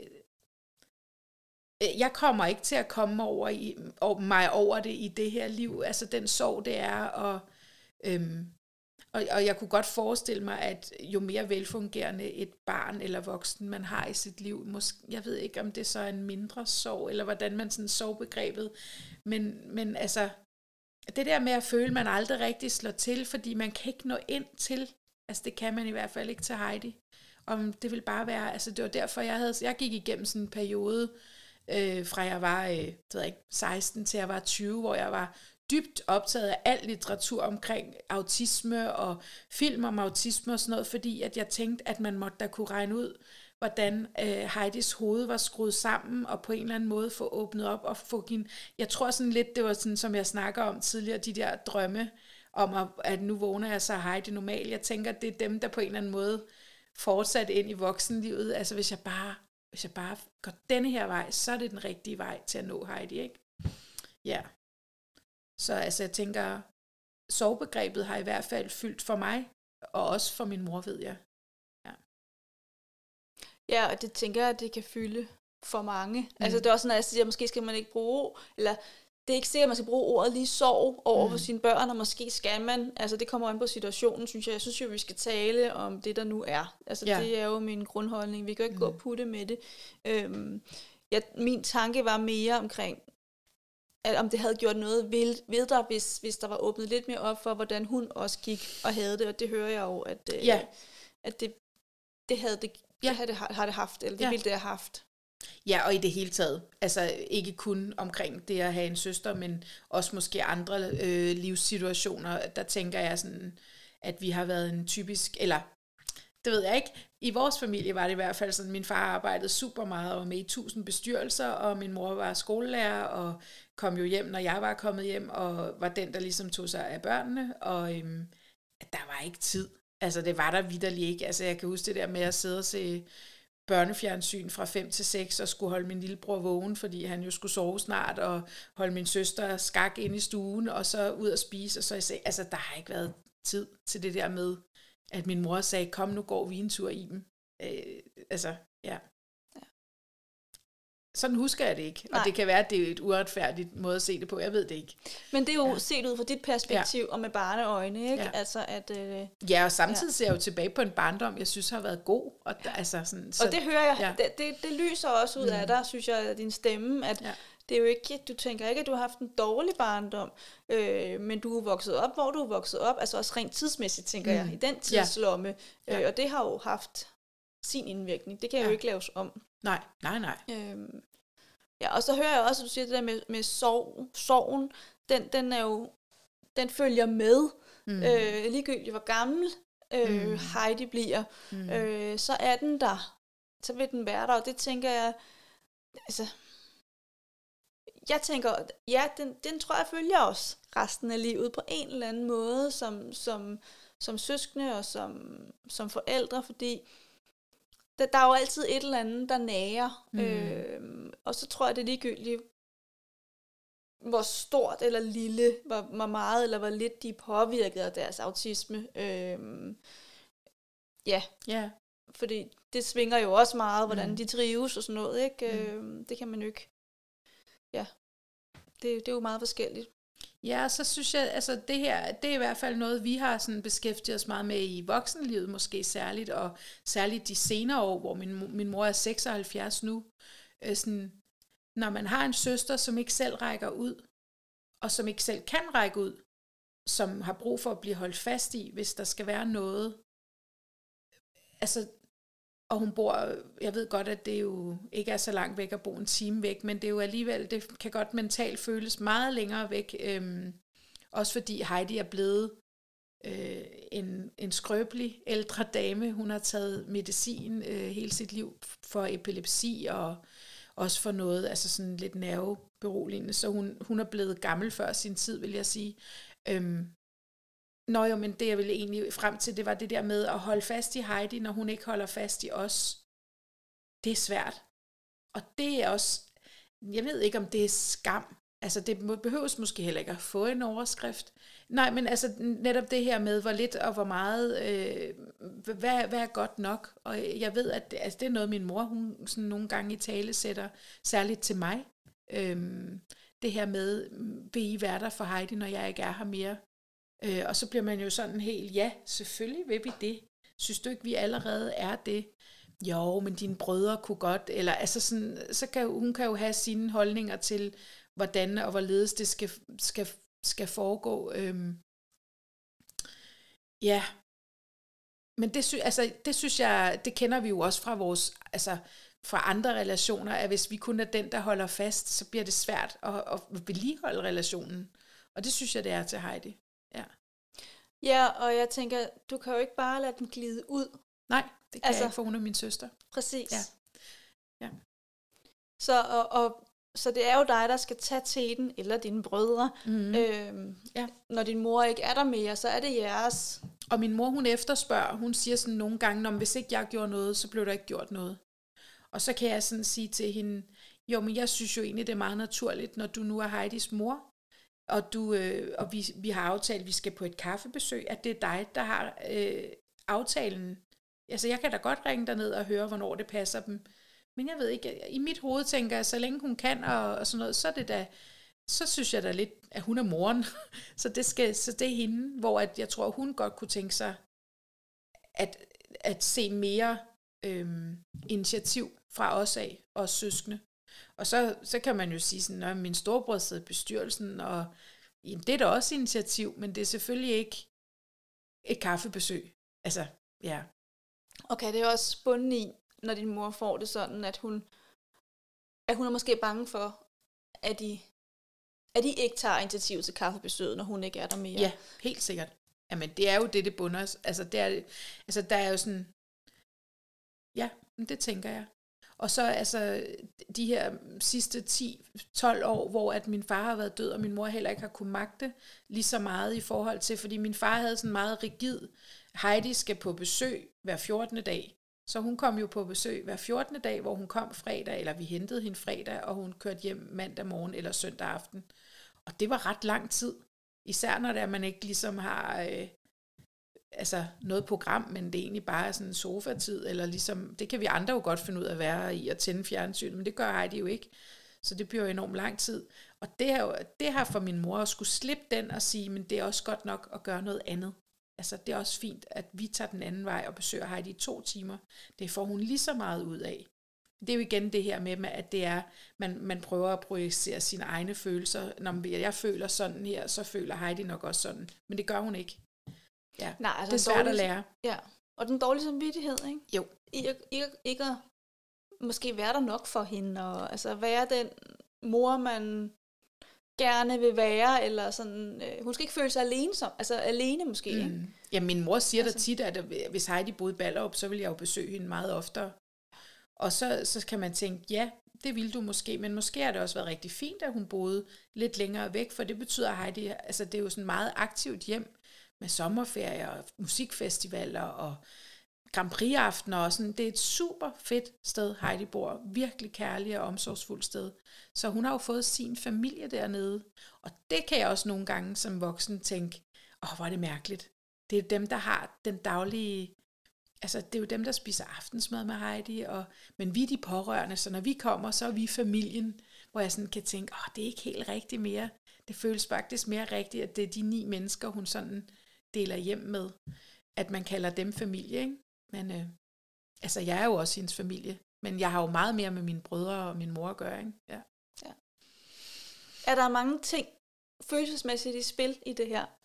jeg kommer ikke til at komme over, i, over mig over det i det her liv, altså den sorg, det er, og øhm, Og, og jeg kunne godt forestille mig, at jo mere velfungerende et barn eller voksen man har i sit liv, måske, jeg ved ikke, om det så er en mindre sorg, eller hvordan man sådan sorgbegrebet, men, men altså, det der med at føle, at man aldrig rigtig slår til, fordi man kan ikke nå ind til, altså det kan man i hvert fald ikke til Heidi, og det vil bare være, altså det var derfor, jeg havde, jeg gik igennem sådan en periode, øh, fra jeg var, øh, det ved jeg ikke, seksten til jeg var tyve, hvor jeg var dybt optaget af al litteratur omkring autisme og film om autisme og sådan noget, fordi at jeg tænkte, at man måtte da kunne regne ud, hvordan øh, Heidis hoved var skruet sammen, og på en eller anden måde få åbnet op og få hende. Jeg tror sådan lidt, det var sådan, som jeg snakker om tidligere, de der drømme om, at, at nu vågner jeg så Heidi normalt. Jeg tænker, at det er dem, der på en eller anden måde fortsat ind i voksenlivet. Altså hvis jeg bare, hvis jeg bare går denne her vej, så er det den rigtige vej til at nå Heidi, ikke? Ja. Så altså jeg tænker, sorgbegrebet har i hvert fald fyldt for mig, og også for min mor, ved jeg. Ja, ja, og det tænker jeg, at det kan fylde for mange. Mm. Altså det er også, når jeg siger, at måske skal man ikke bruge, eller det er ikke sikkert, at man skal bruge ordet lige sorg over mm. for sine børn, og måske skal man, altså det kommer an på situationen, synes jeg. Jeg synes jo, vi skal tale om det, der nu er. Altså ja. Det er jo min grundholdning. Vi kan jo ikke mm. gå og putte med det. Øhm, ja, min tanke var mere omkring, at om det havde gjort noget ved, ved dig, hvis, hvis der var åbnet lidt mere op for, hvordan hun også gik og havde det, og det hører jeg jo, at, øh, ja. at det, det havde det, ja. det, havde det, har det haft, eller det ja. ville det have haft. Ja, og i det hele taget, altså ikke kun omkring det at have en søster, men også måske andre øh, livssituationer, der tænker jeg sådan, at vi har været en typisk, eller det ved jeg ikke, i vores familie var det i hvert fald sådan, min far arbejdede super meget og var med i tusind bestyrelser, og min mor var skolelærer og kom jo hjem, når jeg var kommet hjem, og var den, der ligesom tog sig af børnene, og øhm, der var ikke tid. Altså det var der vitterligt ikke. Altså jeg kan huske det der med at sidde og se børnefjernsyn fra fem til seks, og skulle holde min lillebror vågen, fordi han jo skulle sove snart, og holde min søster skak ind i stuen, og så ud og spise, og så i seng. Altså der har ikke været tid til det der med, at min mor sagde, kom nu går vi en tur i dem. Øh, altså, ja. ja. Sådan husker jeg det ikke. Nej. Og det kan være, at det er et uretfærdigt måde at se det på. Jeg ved det ikke. Men det er jo ja. set ud fra dit perspektiv, ja. og med barneøjne, ikke? Ja. Altså, at, øh, ja, og samtidig ja. ser jeg jo tilbage på en barndom, jeg synes har været god. Og, ja. altså, sådan, så, og det hører jeg, ja. det, det, det lyser også ud mm. af dig, synes jeg, af din stemme, at ja. det er jo ikke, du tænker ikke, at du har haft en dårlig barndom, øh, men du er vokset op, hvor du er vokset op, altså også rent tidsmæssigt, tænker mm. jeg, i den tidslomme, ja. øh, og det har jo haft sin indvirkning. Det kan ja. jo ikke laves om. Nej, nej, nej. Øhm, ja, og så hører jeg også, at du siger det der med, med sorg, sorgen, den, den er jo, den følger med, mm. øh, ligegyldigt hvor gammel øh, mm. Heidi bliver, mm. øh, så er den der, så vil den være der, og det tænker jeg, altså, jeg tænker, ja, den, den tror jeg følger os resten af livet på en eller anden måde, som, som, som søskende og som, som forældre, fordi der, der er jo altid et eller andet, der nager, mm. øh, og så tror jeg, det er ligegyldigt, hvor stort eller lille, hvor, hvor meget eller hvor lidt de er påvirket af deres autisme. Øh, ja, yeah. fordi det svinger jo også meget, hvordan mm. de trives og sådan noget, ikke? Mm. Øh, det kan man jo ikke, ja, det, det er jo meget forskelligt. Ja, så synes jeg, altså det her, det er i hvert fald noget, vi har sådan beskæftiget os meget med i voksenlivet, måske særligt, og særligt de senere år, hvor min, min mor er seksoghalvfjerds nu. Øh, sådan, når man har en søster, som ikke selv rækker ud, og som ikke selv kan række ud, som har brug for at blive holdt fast i, hvis der skal være noget. Altså, og hun bor, jeg ved godt, at det jo ikke er så langt væk at bo en time væk, men det er jo alligevel, det kan godt mentalt føles meget længere væk. Øhm, også fordi Heidi er blevet øh, en, en skrøbelig ældre dame. Hun har taget medicin øh, hele sit liv for epilepsi og også for noget, altså sådan lidt nerveberoligende. Så hun, hun er blevet gammel før sin tid, vil jeg sige. Øhm, Nå jo, men det jeg ville egentlig frem til, det var det der med at holde fast i Heidi, når hun ikke holder fast i os. Det er svært. Og det er også, jeg ved ikke om det er skam. Altså det behøves måske heller ikke at få en overskrift. Nej, men altså netop det her med, hvor lidt og hvor meget, øh, hvad, hvad er godt nok. Og jeg ved, at det, altså, det er noget, min mor, hun sådan nogle gange i tale sætter, særligt til mig. Øhm, det her med, vil I være der for Heidi, når jeg ikke er her mere? Øh, og så bliver man jo sådan helt, ja, selvfølgelig vil vi det. Synes du ikke, vi allerede er det? Jo, men dine brødre kunne godt, eller altså sådan, så kan hun kan jo have sine holdninger til, hvordan og hvorledes det skal, skal, skal foregå. Øhm, ja, men det, sy- altså, det synes jeg, det kender vi jo også fra vores, altså fra andre relationer, at hvis vi kun er den, der holder fast, så bliver det svært at, at vedligeholde relationen. Og det synes jeg, det er til Heidi. Ja. Ja, og jeg tænker, du kan jo ikke bare lade den glide ud. Nej, det kan altså, jeg ikke, for hun er min søster. Præcis. Ja. Ja. Så, og, og, så det er jo dig, der skal tage teten, eller dine brødre. Mm-hmm. Øhm, ja. Når din mor ikke er der mere, så er det jeres. Og min mor, hun efterspørger, hun siger sådan nogle gange, om hvis ikke jeg gjorde noget, så blev der ikke gjort noget. Og så kan jeg sådan sige til hende, jo, men jeg synes jo egentlig, det er meget naturligt, når du nu er Heidis mor, og, du, øh, og vi, vi har aftalt, at vi skal på et kaffebesøg, at det er dig, der har øh, aftalen. Altså, jeg kan da godt ringe derned og høre, hvornår det passer dem. Men jeg ved ikke, i mit hoved tænker jeg, så længe hun kan og, og sådan noget, så er det da, så synes jeg da lidt, at hun er moren. så, det skal, så det er hende, hvor at jeg tror, hun godt kunne tænke sig, at, at se mere øh, initiativ fra os af, os søskende. Og så, så kan man jo sige sådan, at min storebror sidder i bestyrelsen, og jamen, det er da også initiativ, men det er selvfølgelig ikke et kaffebesøg. Altså, ja. Okay, det er også bunden i, når din mor får det sådan, at hun, at hun er måske bange for, at de, at de ikke tager initiativ til kaffebesøget, når hun ikke er der mere. Ja, helt sikkert. Jamen, det er jo det, det bunder. Altså, det er, altså der er jo sådan, ja, det tænker jeg. Og så altså de her sidste ti til tolv år, hvor at min far har været død, og min mor heller ikke har kunnet magte lige så meget i forhold til, fordi min far havde sådan meget rigid, Heidi skal på besøg hver fjortende dag. Så hun kom jo på besøg hver fjortende dag, hvor hun kom fredag, eller vi hentede hende fredag, og hun kørte hjem mandag morgen eller søndag aften. Og det var ret lang tid. Især når det er, man ikke ligesom har øh, altså noget program, men det er egentlig bare sådan en sofa-tid, eller ligesom, det kan vi andre jo godt finde ud af at være i at tænde fjernsyn, men det gør Heidi jo ikke. Så det bliver jo enormt lang tid. Og det har, jo, det har for min mor at skulle slippe den og sige, men det er også godt nok at gøre noget andet. Altså det er også fint, at vi tager den anden vej og besøger Heidi i to timer. Det får hun lige så meget ud af. det er jo igen det her med, at det er, man, man prøver at projicere sine egne følelser. Når jeg føler sådan her, så føler Heidi nok også sådan. Men det gør hun ikke. Ja. Nej, altså det er svært dårlig, at lære. Ja, og den dårlige samvittighed, ikke? Jo. Ikke, ikke, ikke at måske være der nok for hende, og altså være den mor, man gerne vil være, eller sådan, øh, hun skal ikke føle sig alene, som, altså alene måske, mm. ikke? Ja, min mor siger altså. da tit, at hvis Heidi boede i Ballerup, så ville jeg jo besøge hende meget oftere. Og så, så kan man tænke, ja, det ville du måske, men måske har det også været rigtig fint, at hun boede lidt længere væk, for det betyder, at Heidi, altså det er jo sådan meget aktivt hjem, med sommerferier og musikfestivaler og Grand Prix-aftener og sådan. Det er et super fedt sted, Heidi bor. Virkelig kærlig og omsorgsfuldt sted. Så hun har jo fået sin familie dernede. Og det kan jeg også nogle gange som voksen tænke, åh, hvor er det mærkeligt. Det er dem, der har den daglige, altså det er jo dem, der spiser aftensmad med Heidi, og, men vi er de pårørende, så når vi kommer, så er vi familien, hvor jeg sådan kan tænke, åh, det er ikke helt rigtigt mere. Det føles faktisk mere rigtigt, at det er de ni mennesker, hun sådan deler hjem med, at man kalder dem familie, ikke? Men øh, altså, jeg er jo også hendes familie, men jeg har jo meget mere med mine brødre og min mor at gøre, ikke? Ja. Ja. Er der mange ting følelsesmæssigt i spil i det her?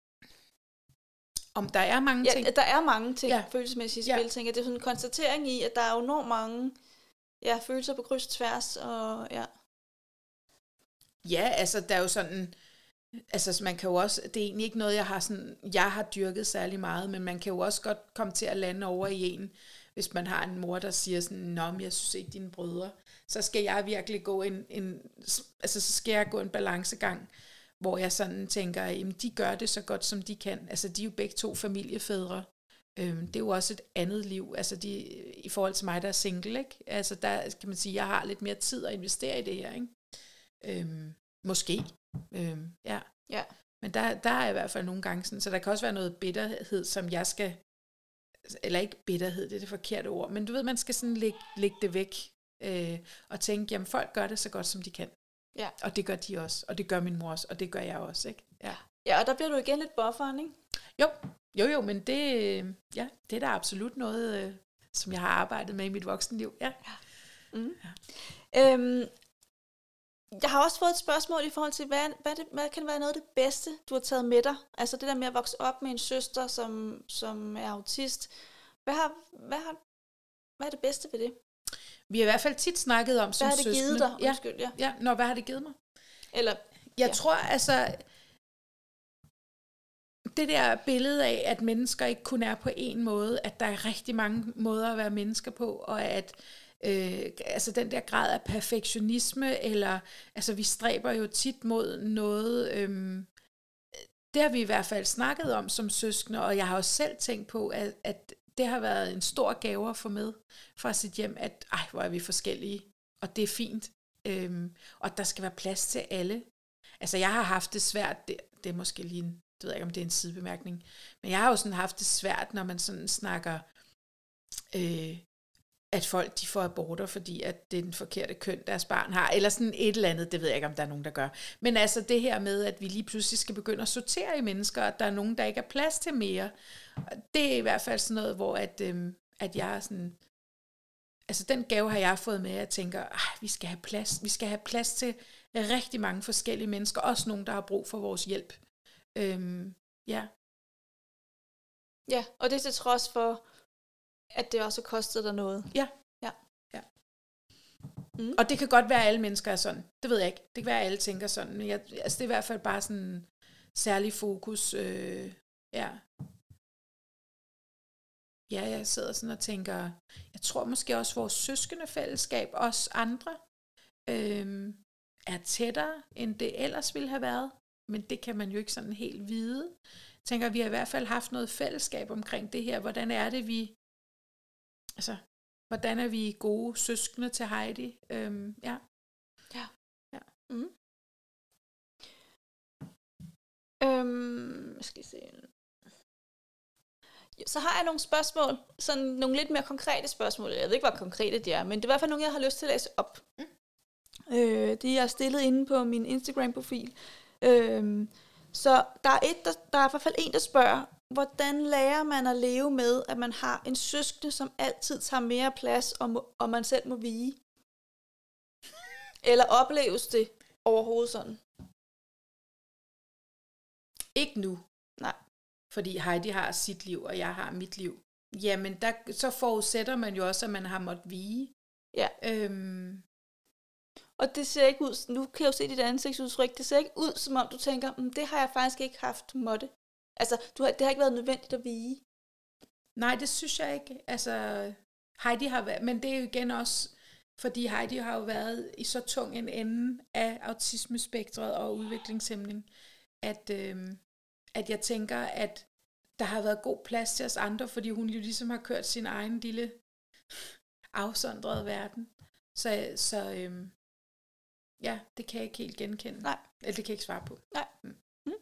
Om der er mange ja, ting? der er mange ting ja. følelsesmæssigt i spil, ja. tænker jeg. Det er sådan en konstatering i, at der er jo enormt mange ja, følelser på kryds og tværs, og ja. Ja, altså, der er jo sådan, altså man kan jo også, det er egentlig ikke noget, jeg har sådan, jeg har dyrket særlig meget, men man kan jo også godt komme til at lande over i en, hvis man har en mor, der siger sådan, nå, men jeg synes ikke dine brødre, så skal jeg virkelig gå en, en altså så skal jeg gå en balancegang, hvor jeg sådan tænker, jamen de gør det så godt, som de kan, altså de er jo begge to familiefædre, øhm, det er jo også et andet liv, altså de, i forhold til mig, der er single, ikke? Altså der kan man sige, jeg har lidt mere tid at investere i det her, ikke? Øhm, måske, øhm, ja. ja. Men der, der er i hvert fald nogle gange sådan, så der kan også være noget bitterhed, som jeg skal, eller ikke bitterhed, det er det forkerte ord, men du ved, man skal sådan lægge, lægge det væk, øh, og tænke, jamen folk gør det så godt, som de kan. Ja. Og det gør de også, og det gør min mor også, og det gør jeg også, ikke? Ja, ja og der bliver du igen lidt bufferen, ikke? Jo, jo, jo, men det, ja, det er da absolut noget, øh, som jeg har arbejdet med i mit voksenliv, ja. ja. Mm. ja. Øhm, Jeg har også fået et spørgsmål i forhold til, hvad, hvad, det, hvad kan være noget af det bedste, du har taget med dig? Altså det der med at vokse op med en søster, som, som er autist. Hvad, har, hvad, har, hvad er det bedste ved det? Vi har i hvert fald tit snakket om som søskende. Hvad har det givet dig? Undskyld, ja. Ja, Nå, hvad har det givet mig? Eller, jeg ja. tror altså, det der billede af, at mennesker ikke kun er på én måde, at der er rigtig mange måder at være mennesker på, og at Øh, altså den der grad af perfektionisme, eller altså vi stræber jo tit mod noget, øhm, det har vi i hvert fald snakket om som søskende, og jeg har også selv tænkt på, at, at det har været en stor gave at få med fra sit hjem, at ej, hvor er vi forskellige, og det er fint, øhm, og der skal være plads til alle. Altså jeg har haft det svært, det, det er måske lige en, det ved jeg ikke, om det er en sidebemærkning, men jeg har jo sådan haft det svært, når man sådan snakker øh, at folk de får aborter, fordi at det er den forkerte køn, deres barn har, eller sådan et eller andet, det ved jeg ikke, om der er nogen, der gør. Men altså det her med, at vi lige pludselig skal begynde at sortere i mennesker, at der er nogen, der ikke er plads til mere, det er i hvert fald sådan noget, hvor at, øhm, at jeg er sådan, altså den gave har jeg fået med, at jeg tænker, vi skal have plads, vi skal have plads til rigtig mange forskellige mennesker, også nogen, der har brug for vores hjælp. Øhm, ja. Ja, og det er til trods for, at det også kostede dig noget. Ja. Ja. ja. Mm. Og det kan godt være, at alle mennesker er sådan. Det ved jeg ikke. Det kan være, at alle tænker sådan. Men jeg, altså, det er i hvert fald bare sådan en særlig fokus. Øh, ja. Ja, jeg sidder sådan og tænker, jeg tror måske også vores søskendefællesskab, os andre, øh, er tættere, end det ellers ville have været. Men det kan man jo ikke sådan helt vide. Jeg tænker, vi har i hvert fald haft noget fællesskab omkring det her. Hvordan er det, vi Altså, hvordan er vi gode søskende til Heidi? Øhm, ja. Ja. ja. Mm. Øhm, skal jeg se. Så har jeg nogle spørgsmål, sådan nogle lidt mere konkrete spørgsmål. Jeg ved ikke, hvor konkrete de er, men det er i hvert fald nogle, jeg har lyst til at læse op. Mm. Øh, de er stillet inde på min Instagram-profil. Øh, så der er, et, der, der er i hvert fald en, der spørger, hvordan lærer man at leve med, at man har en søskende, som altid tager mere plads, og, må, og man selv må vige? Eller opleves det overhovedet sådan? Ikke nu. Nej. Fordi Heidi har sit liv, og jeg har mit liv. Jamen, der, så forudsætter man jo også, at man har måttet vige. Ja. Øhm. Og det ser ikke ud, nu kan jeg jo se dit ansigtsudtryk, det ser ikke ud, som om du tænker, mm, det har jeg faktisk ikke haft måtte. Altså, du har, det har ikke været nødvendigt at vige. Nej, det synes jeg ikke. Altså, Heidi har været, men det er jo igen også, fordi Heidi har jo været i så tung en ende af autismespektret og udviklingshæmning, at, øhm, at jeg tænker, at der har været god plads til os andre, fordi hun jo ligesom har kørt sin egen lille afsondrede verden. Så, så øhm, ja, det kan jeg ikke helt genkende. Nej. Eller det kan jeg ikke svare på. Nej. Mm. Mm.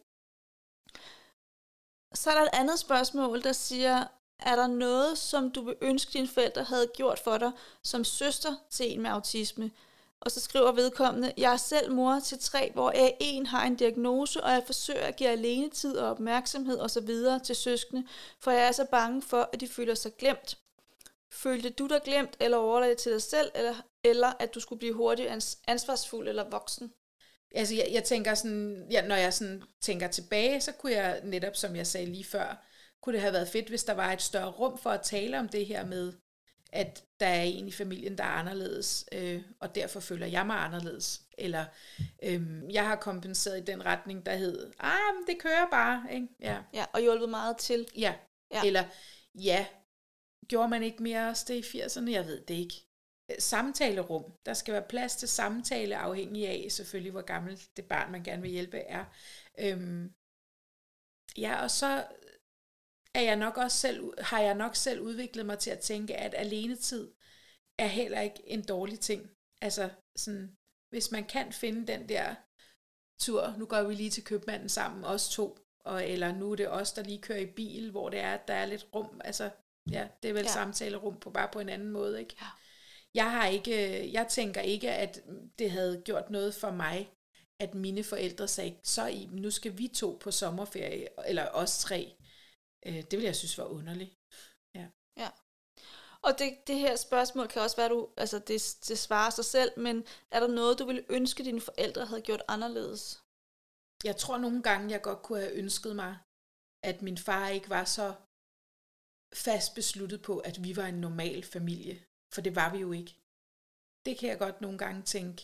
Så er der et andet spørgsmål, der siger, er der noget, som du vil ønske, dine forældre havde gjort for dig, som søster til en med autisme? Og så skriver vedkommende, jeg er selv mor til tre, hvor A en har en diagnose, og jeg forsøger at give alenetid og opmærksomhed osv. til søskende, for jeg er så bange for, at de føler sig glemt. Følte du dig glemt, eller overladt til dig selv, eller, eller at du skulle blive hurtigt ans- ansvarsfuld eller voksen? Altså, jeg, jeg tænker sådan, ja, når jeg sådan tænker tilbage, så kunne jeg netop, som jeg sagde lige før, kunne det have været fedt, hvis der var et større rum for at tale om det her med, at der er en i familien, der er anderledes, øh, og derfor føler jeg mig anderledes. Eller øh, jeg har kompenseret i den retning, der hed, ah, men det kører bare. Ikke? Ja. Ja, og hjulpet meget til. Ja. ja, eller ja, gjorde man ikke mere også det i firserne? Jeg ved det ikke. Samtalerum. Der skal være plads til samtale, afhængig af selvfølgelig, hvor gammelt det barn, man gerne vil hjælpe, er. Øhm, ja, og så er jeg nok også selv, har jeg nok selv udviklet mig til at tænke, at alenetid er heller ikke en dårlig ting. Altså, sådan, hvis man kan finde den der tur, nu går vi lige til købmanden sammen, os to, og, eller nu er det os, der lige kører i bil, hvor det er, der er lidt rum, altså, ja, det er vel ja. samtalerum på bare på en anden måde, ikke? Ja. Jeg har ikke, jeg tænker ikke, at det havde gjort noget for mig, at mine forældre sagde, så i, nu skal vi to på sommerferie, eller os tre. Det ville jeg synes var underligt. Ja. Ja. Og det, det her spørgsmål kan også være, du, altså det, det svarer sig selv, men er der noget, du ville ønske, dine forældre havde gjort anderledes? Jeg tror nogle gange, jeg godt kunne have ønsket mig, at min far ikke var så fast besluttet på, at vi var en normal familie. For det var vi jo ikke. Det kan jeg godt nogle gange tænke,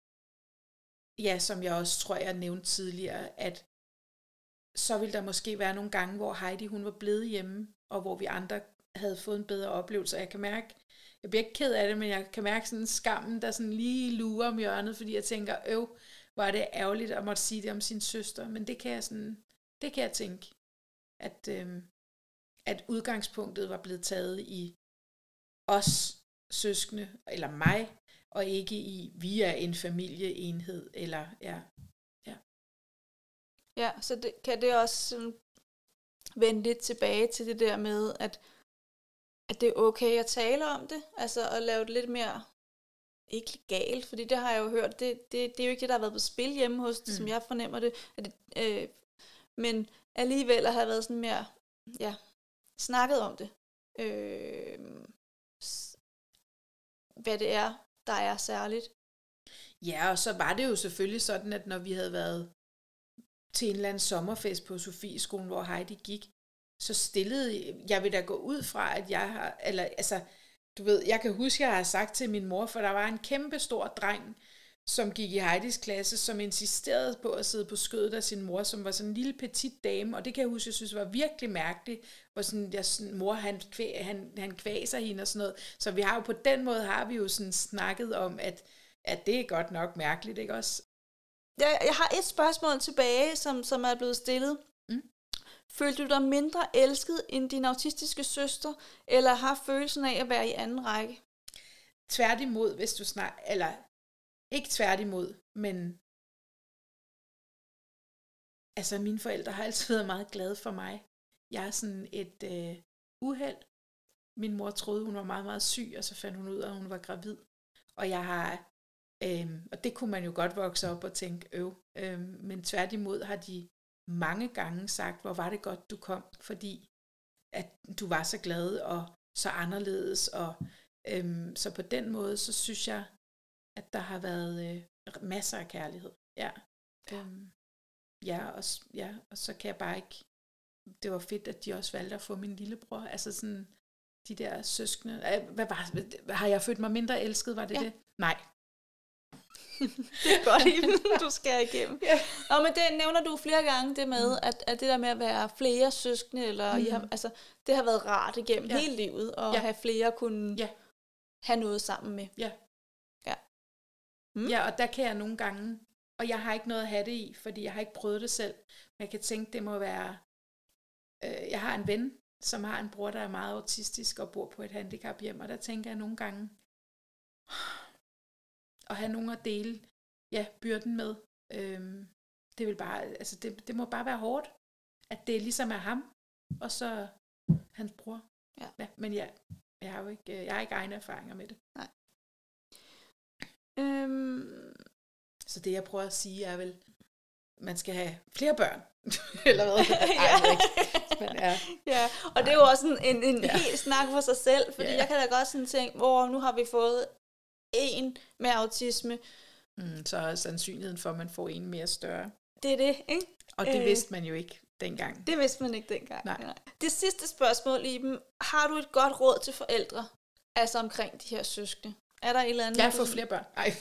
ja, som jeg også tror, jeg nævnte tidligere, at så ville der måske være nogle gange, hvor Heidi hun var blevet hjemme, og hvor vi andre havde fået en bedre oplevelse. Og jeg kan mærke, jeg bliver ikke ked af det, men jeg kan mærke sådan skammen, der sådan lige lurer om hjørnet, fordi jeg tænker, øv, var det ærgerligt at måtte sige det om sin søster. Men det kan jeg sådan, det kan jeg tænke, at, øhm, at udgangspunktet var blevet taget i os søskende, eller mig, og ikke i, vi er en familieenhed, eller ja. Ja, ja så det, kan det også sådan vende lidt tilbage til det der med, at, at det er okay at tale om det, altså at lave det lidt mere, ikke legalt, fordi det har jeg jo hørt, det, det, det er jo ikke det, der har været på spil hjemme hos det, mm. som jeg fornemmer det, at det øh, men alligevel at have været sådan mere, ja, snakket om det. Øh, hvad det er, der er særligt. Ja, og så var det jo selvfølgelig sådan, at når vi havde været til en eller anden sommerfest på Sofieskolen, hvor Heidi gik, så stillede, jeg vil da gå ud fra, at jeg har, eller altså, du ved, jeg kan huske, jeg har sagt til min mor, for der var en kæmpe stor dreng, som gik i Heidis klasse, som insisterede på at sidde på skødet af sin mor, som var sådan en lille petit dame, og det kan jeg huske, jeg synes var virkelig mærkeligt, hvor sådan, jeg, sådan, mor, han, kvæ, han, han kvæser hende og sådan noget, så vi har jo på den måde, har vi jo sådan snakket om, at, at det er godt nok mærkeligt, ikke også? Jeg, jeg har et spørgsmål tilbage, som, som er blevet stillet. Mm. Følte du dig mindre elsket end din autistiske søster, eller har følelsen af at være i anden række? Tværtimod, hvis du snakker, eller ikke tværtimod, men altså mine forældre har altid været meget glade for mig. Jeg er sådan et øh, uheld. Min mor troede, hun var meget, meget syg, og så fandt hun ud af, at hun var gravid. Og jeg har, øh, og det kunne man jo godt vokse op og tænke, øv, øh, men tværtimod har de mange gange sagt, hvor var det godt, du kom, fordi at du var så glad og så anderledes. Og, øhm, så på den måde, så synes jeg, at der har været øh, masser af kærlighed. Ja. Øhm, ja, og, ja, og så kan jeg bare ikke... Det var fedt, at de også valgte at få min lillebror. Altså sådan, de der søskende. Hvad var, har jeg følt mig mindre elsket, var det ja. det? Nej. Det er godt, Iben, du skal igennem. Ja. Og men det nævner du flere gange, det med, mm. at, at det der med at være flere søskende, eller mm. I har, altså, det har været rart igennem ja. hele livet, og ja. have flere kunne ja. have noget sammen med. Ja. Ja. Mm. Ja, og der kan jeg nogle gange, og jeg har ikke noget at have det i, fordi jeg har ikke prøvet det selv, men jeg kan tænke, det må være, øh, jeg har en ven, som har en bror, der er meget autistisk, og bor på et handicaphjem, og der tænker jeg nogle gange, at have nogen at dele ja, byrden med. Øhm, det vil bare, altså det, det må bare være hårdt, at det ligesom er ham, og så hans bror. Ja. Ja, men ja, jeg har jo ikke, jeg har ikke egne erfaringer med det. Nej. Øhm. Så det jeg prøver at sige er vel, man skal have flere børn. Eller hvad? ja. Ej, ikke. Men, ja. ja, og det er jo også en, en ja. helt snak for sig selv, fordi ja. jeg kan da godt sådan tænke, hvor nu har vi fået en med autisme. Mm, så er sandsynligheden for, at man får en mere større. Det er det, ikke? Og det øh, vidste man jo ikke dengang. Det vidste man ikke dengang. Nej. Nej. Det sidste spørgsmål, Iben. Har du et godt råd til forældre? Altså omkring de her søskende? Er der et eller andet? Jeg får flere børn. Ej.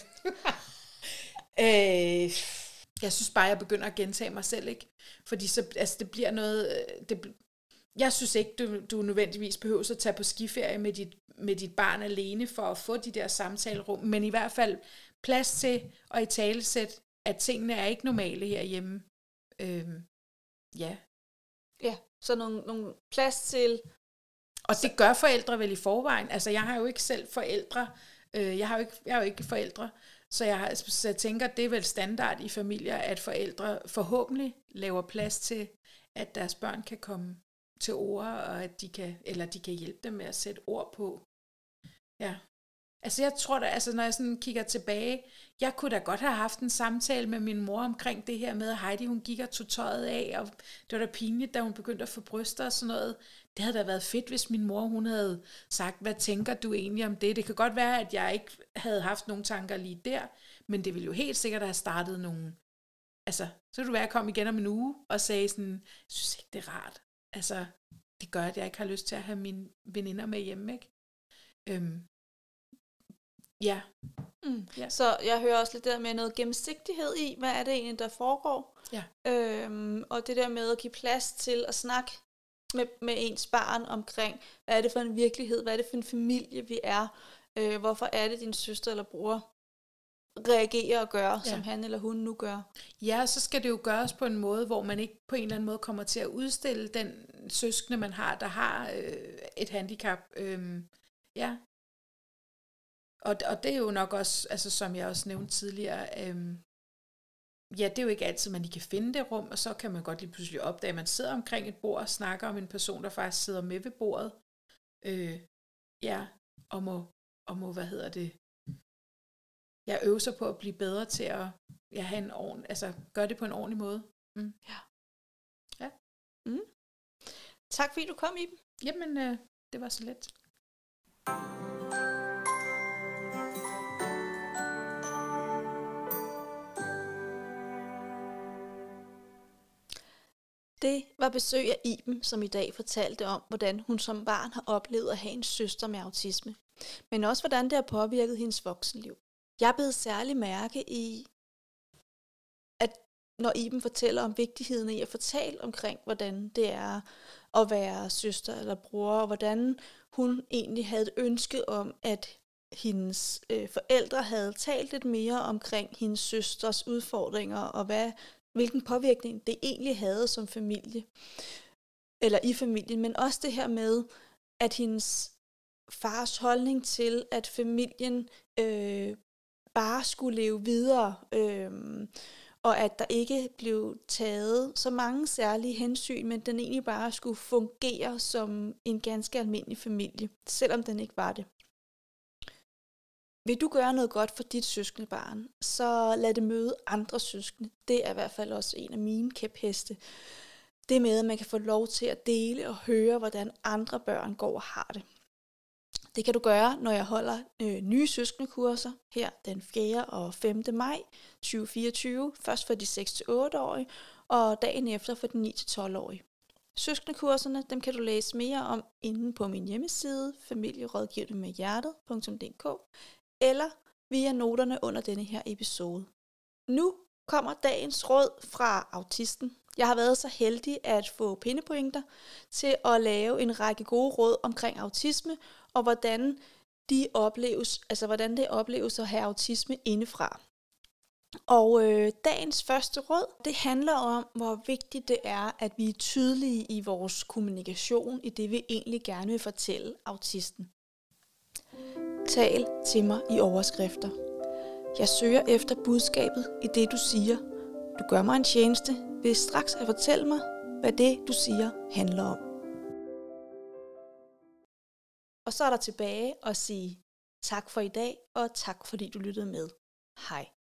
øh, jeg synes bare, jeg begynder at gentage mig selv, ikke? Fordi så, altså, det bliver noget... Det, jeg synes ikke, du, du nødvendigvis behøver at tage på skiferie med dit, med dit barn alene for at få de der samtalerum, men i hvert fald plads til at italesætte, at tingene er ikke normale herhjemme. Øhm, ja. Ja, så nogle, nogle plads til... Og det gør forældre vel i forvejen. Altså, jeg har jo ikke selv forældre. Øh, jeg, har jo ikke, jeg har jo ikke forældre. Så jeg, har, så jeg tænker, det er vel standard i familier, at forældre forhåbentlig laver plads til, at deres børn kan komme til ord, og at de kan, eller de kan hjælpe dem med at sætte ord på. Ja. Altså jeg tror da, altså når jeg sådan kigger tilbage, jeg kunne da godt have haft en samtale med min mor omkring det her med, at Heidi, hun gik og tog tøjet af, og det var da pinligt, da hun begyndte at få bryster og sådan noget. Det havde da været fedt, hvis min mor, hun havde sagt, hvad tænker du egentlig om det? Det kan godt være, at jeg ikke havde haft nogen tanker lige der, men det ville jo helt sikkert have startet nogle, altså, så ville det være, at jeg kom igen om en uge og sagde sådan, jeg synes ikke, det er rart. Altså, det gør, at jeg ikke har lyst til at have mine veninder med hjemme, ikke? Øhm, ja. Mm. ja. Så jeg hører også lidt der med noget gennemsigtighed i, hvad er det egentlig, der foregår? Ja. Øhm, og det der med at give plads til at snakke med, med ens barn omkring, hvad er det for en virkelighed, hvad er det for en familie, vi er, øh, hvorfor er det, din søster eller bror reagerer og gør, ja. som han eller hun nu gør. Ja, så skal det jo gøres på en måde, hvor man ikke på en eller anden måde kommer til at udstille den søskende, man har, der har øh, et handicap. Øhm, ja. Og, og det er jo nok også, altså som jeg også nævnte tidligere, øhm, ja, det er jo ikke altid, man lige kan finde det rum, og så kan man godt lige pludselig opdage, at man sidder omkring et bord og snakker om en person, der faktisk sidder med ved bordet. Øh, ja, og må, og må, hvad hedder det, jeg øver sig på at blive bedre til at ja, have en ordentlig, altså gøre det på en ordentlig måde. Mm. Ja. Ja. Mm. Tak fordi du kom, Iben. Jamen, øh, det var så let. Det var besøg af Iben, som i dag fortalte om, hvordan hun som barn har oplevet at have en søster med autisme, men også hvordan det har påvirket hendes voksenliv. Jeg bed særlig mærke i, at når Iben fortæller om vigtigheden i at fortælle omkring, hvordan det er at være søster eller bror, og hvordan hun egentlig havde et ønske om, at hendes øh, forældre havde talt lidt mere omkring hendes søsters udfordringer, og hvad, hvilken påvirkning det egentlig havde som familie, eller i familien, men også det her med, at hendes fars holdning til, at familien øh, bare skulle leve videre, øh, og at der ikke blev taget så mange særlige hensyn, men den egentlig bare skulle fungere som en ganske almindelig familie, selvom den ikke var det. Vil du gøre noget godt for dit søskendebarn, så lad det møde andre søskende. Det er i hvert fald også en af mine kæpheste. Det med, at man kan få lov til at dele og høre, hvordan andre børn går og har det. Det kan du gøre, når jeg holder øh, nye søskendekurser her den fjerde og femte maj tyve fireogtyve. Først for de seks til otte-årige, og dagen efter for de ni til tolv-årige. Søskendekurserne, dem kan du læse mere om inde på min hjemmeside, familierådgivning med hjertet punktum d k, eller via noterne under denne her episode. Nu kommer dagens råd fra autisten. Jeg har været så heldig at få pindepointer til at lave en række gode råd omkring autisme, og hvordan de opleves, altså hvordan det opleves at have autisme indefra. Og øh, dagens første råd, det handler om, hvor vigtigt det er, at vi er tydelige i vores kommunikation, i det vi egentlig gerne vil fortælle autisten. Tal til mig i overskrifter. Jeg søger efter budskabet i det, du siger. Du gør mig en tjeneste ved straks at fortælle mig, hvad det, du siger, handler om. Og så er der tilbage at sige tak for i dag, og tak fordi du lyttede med. Hej.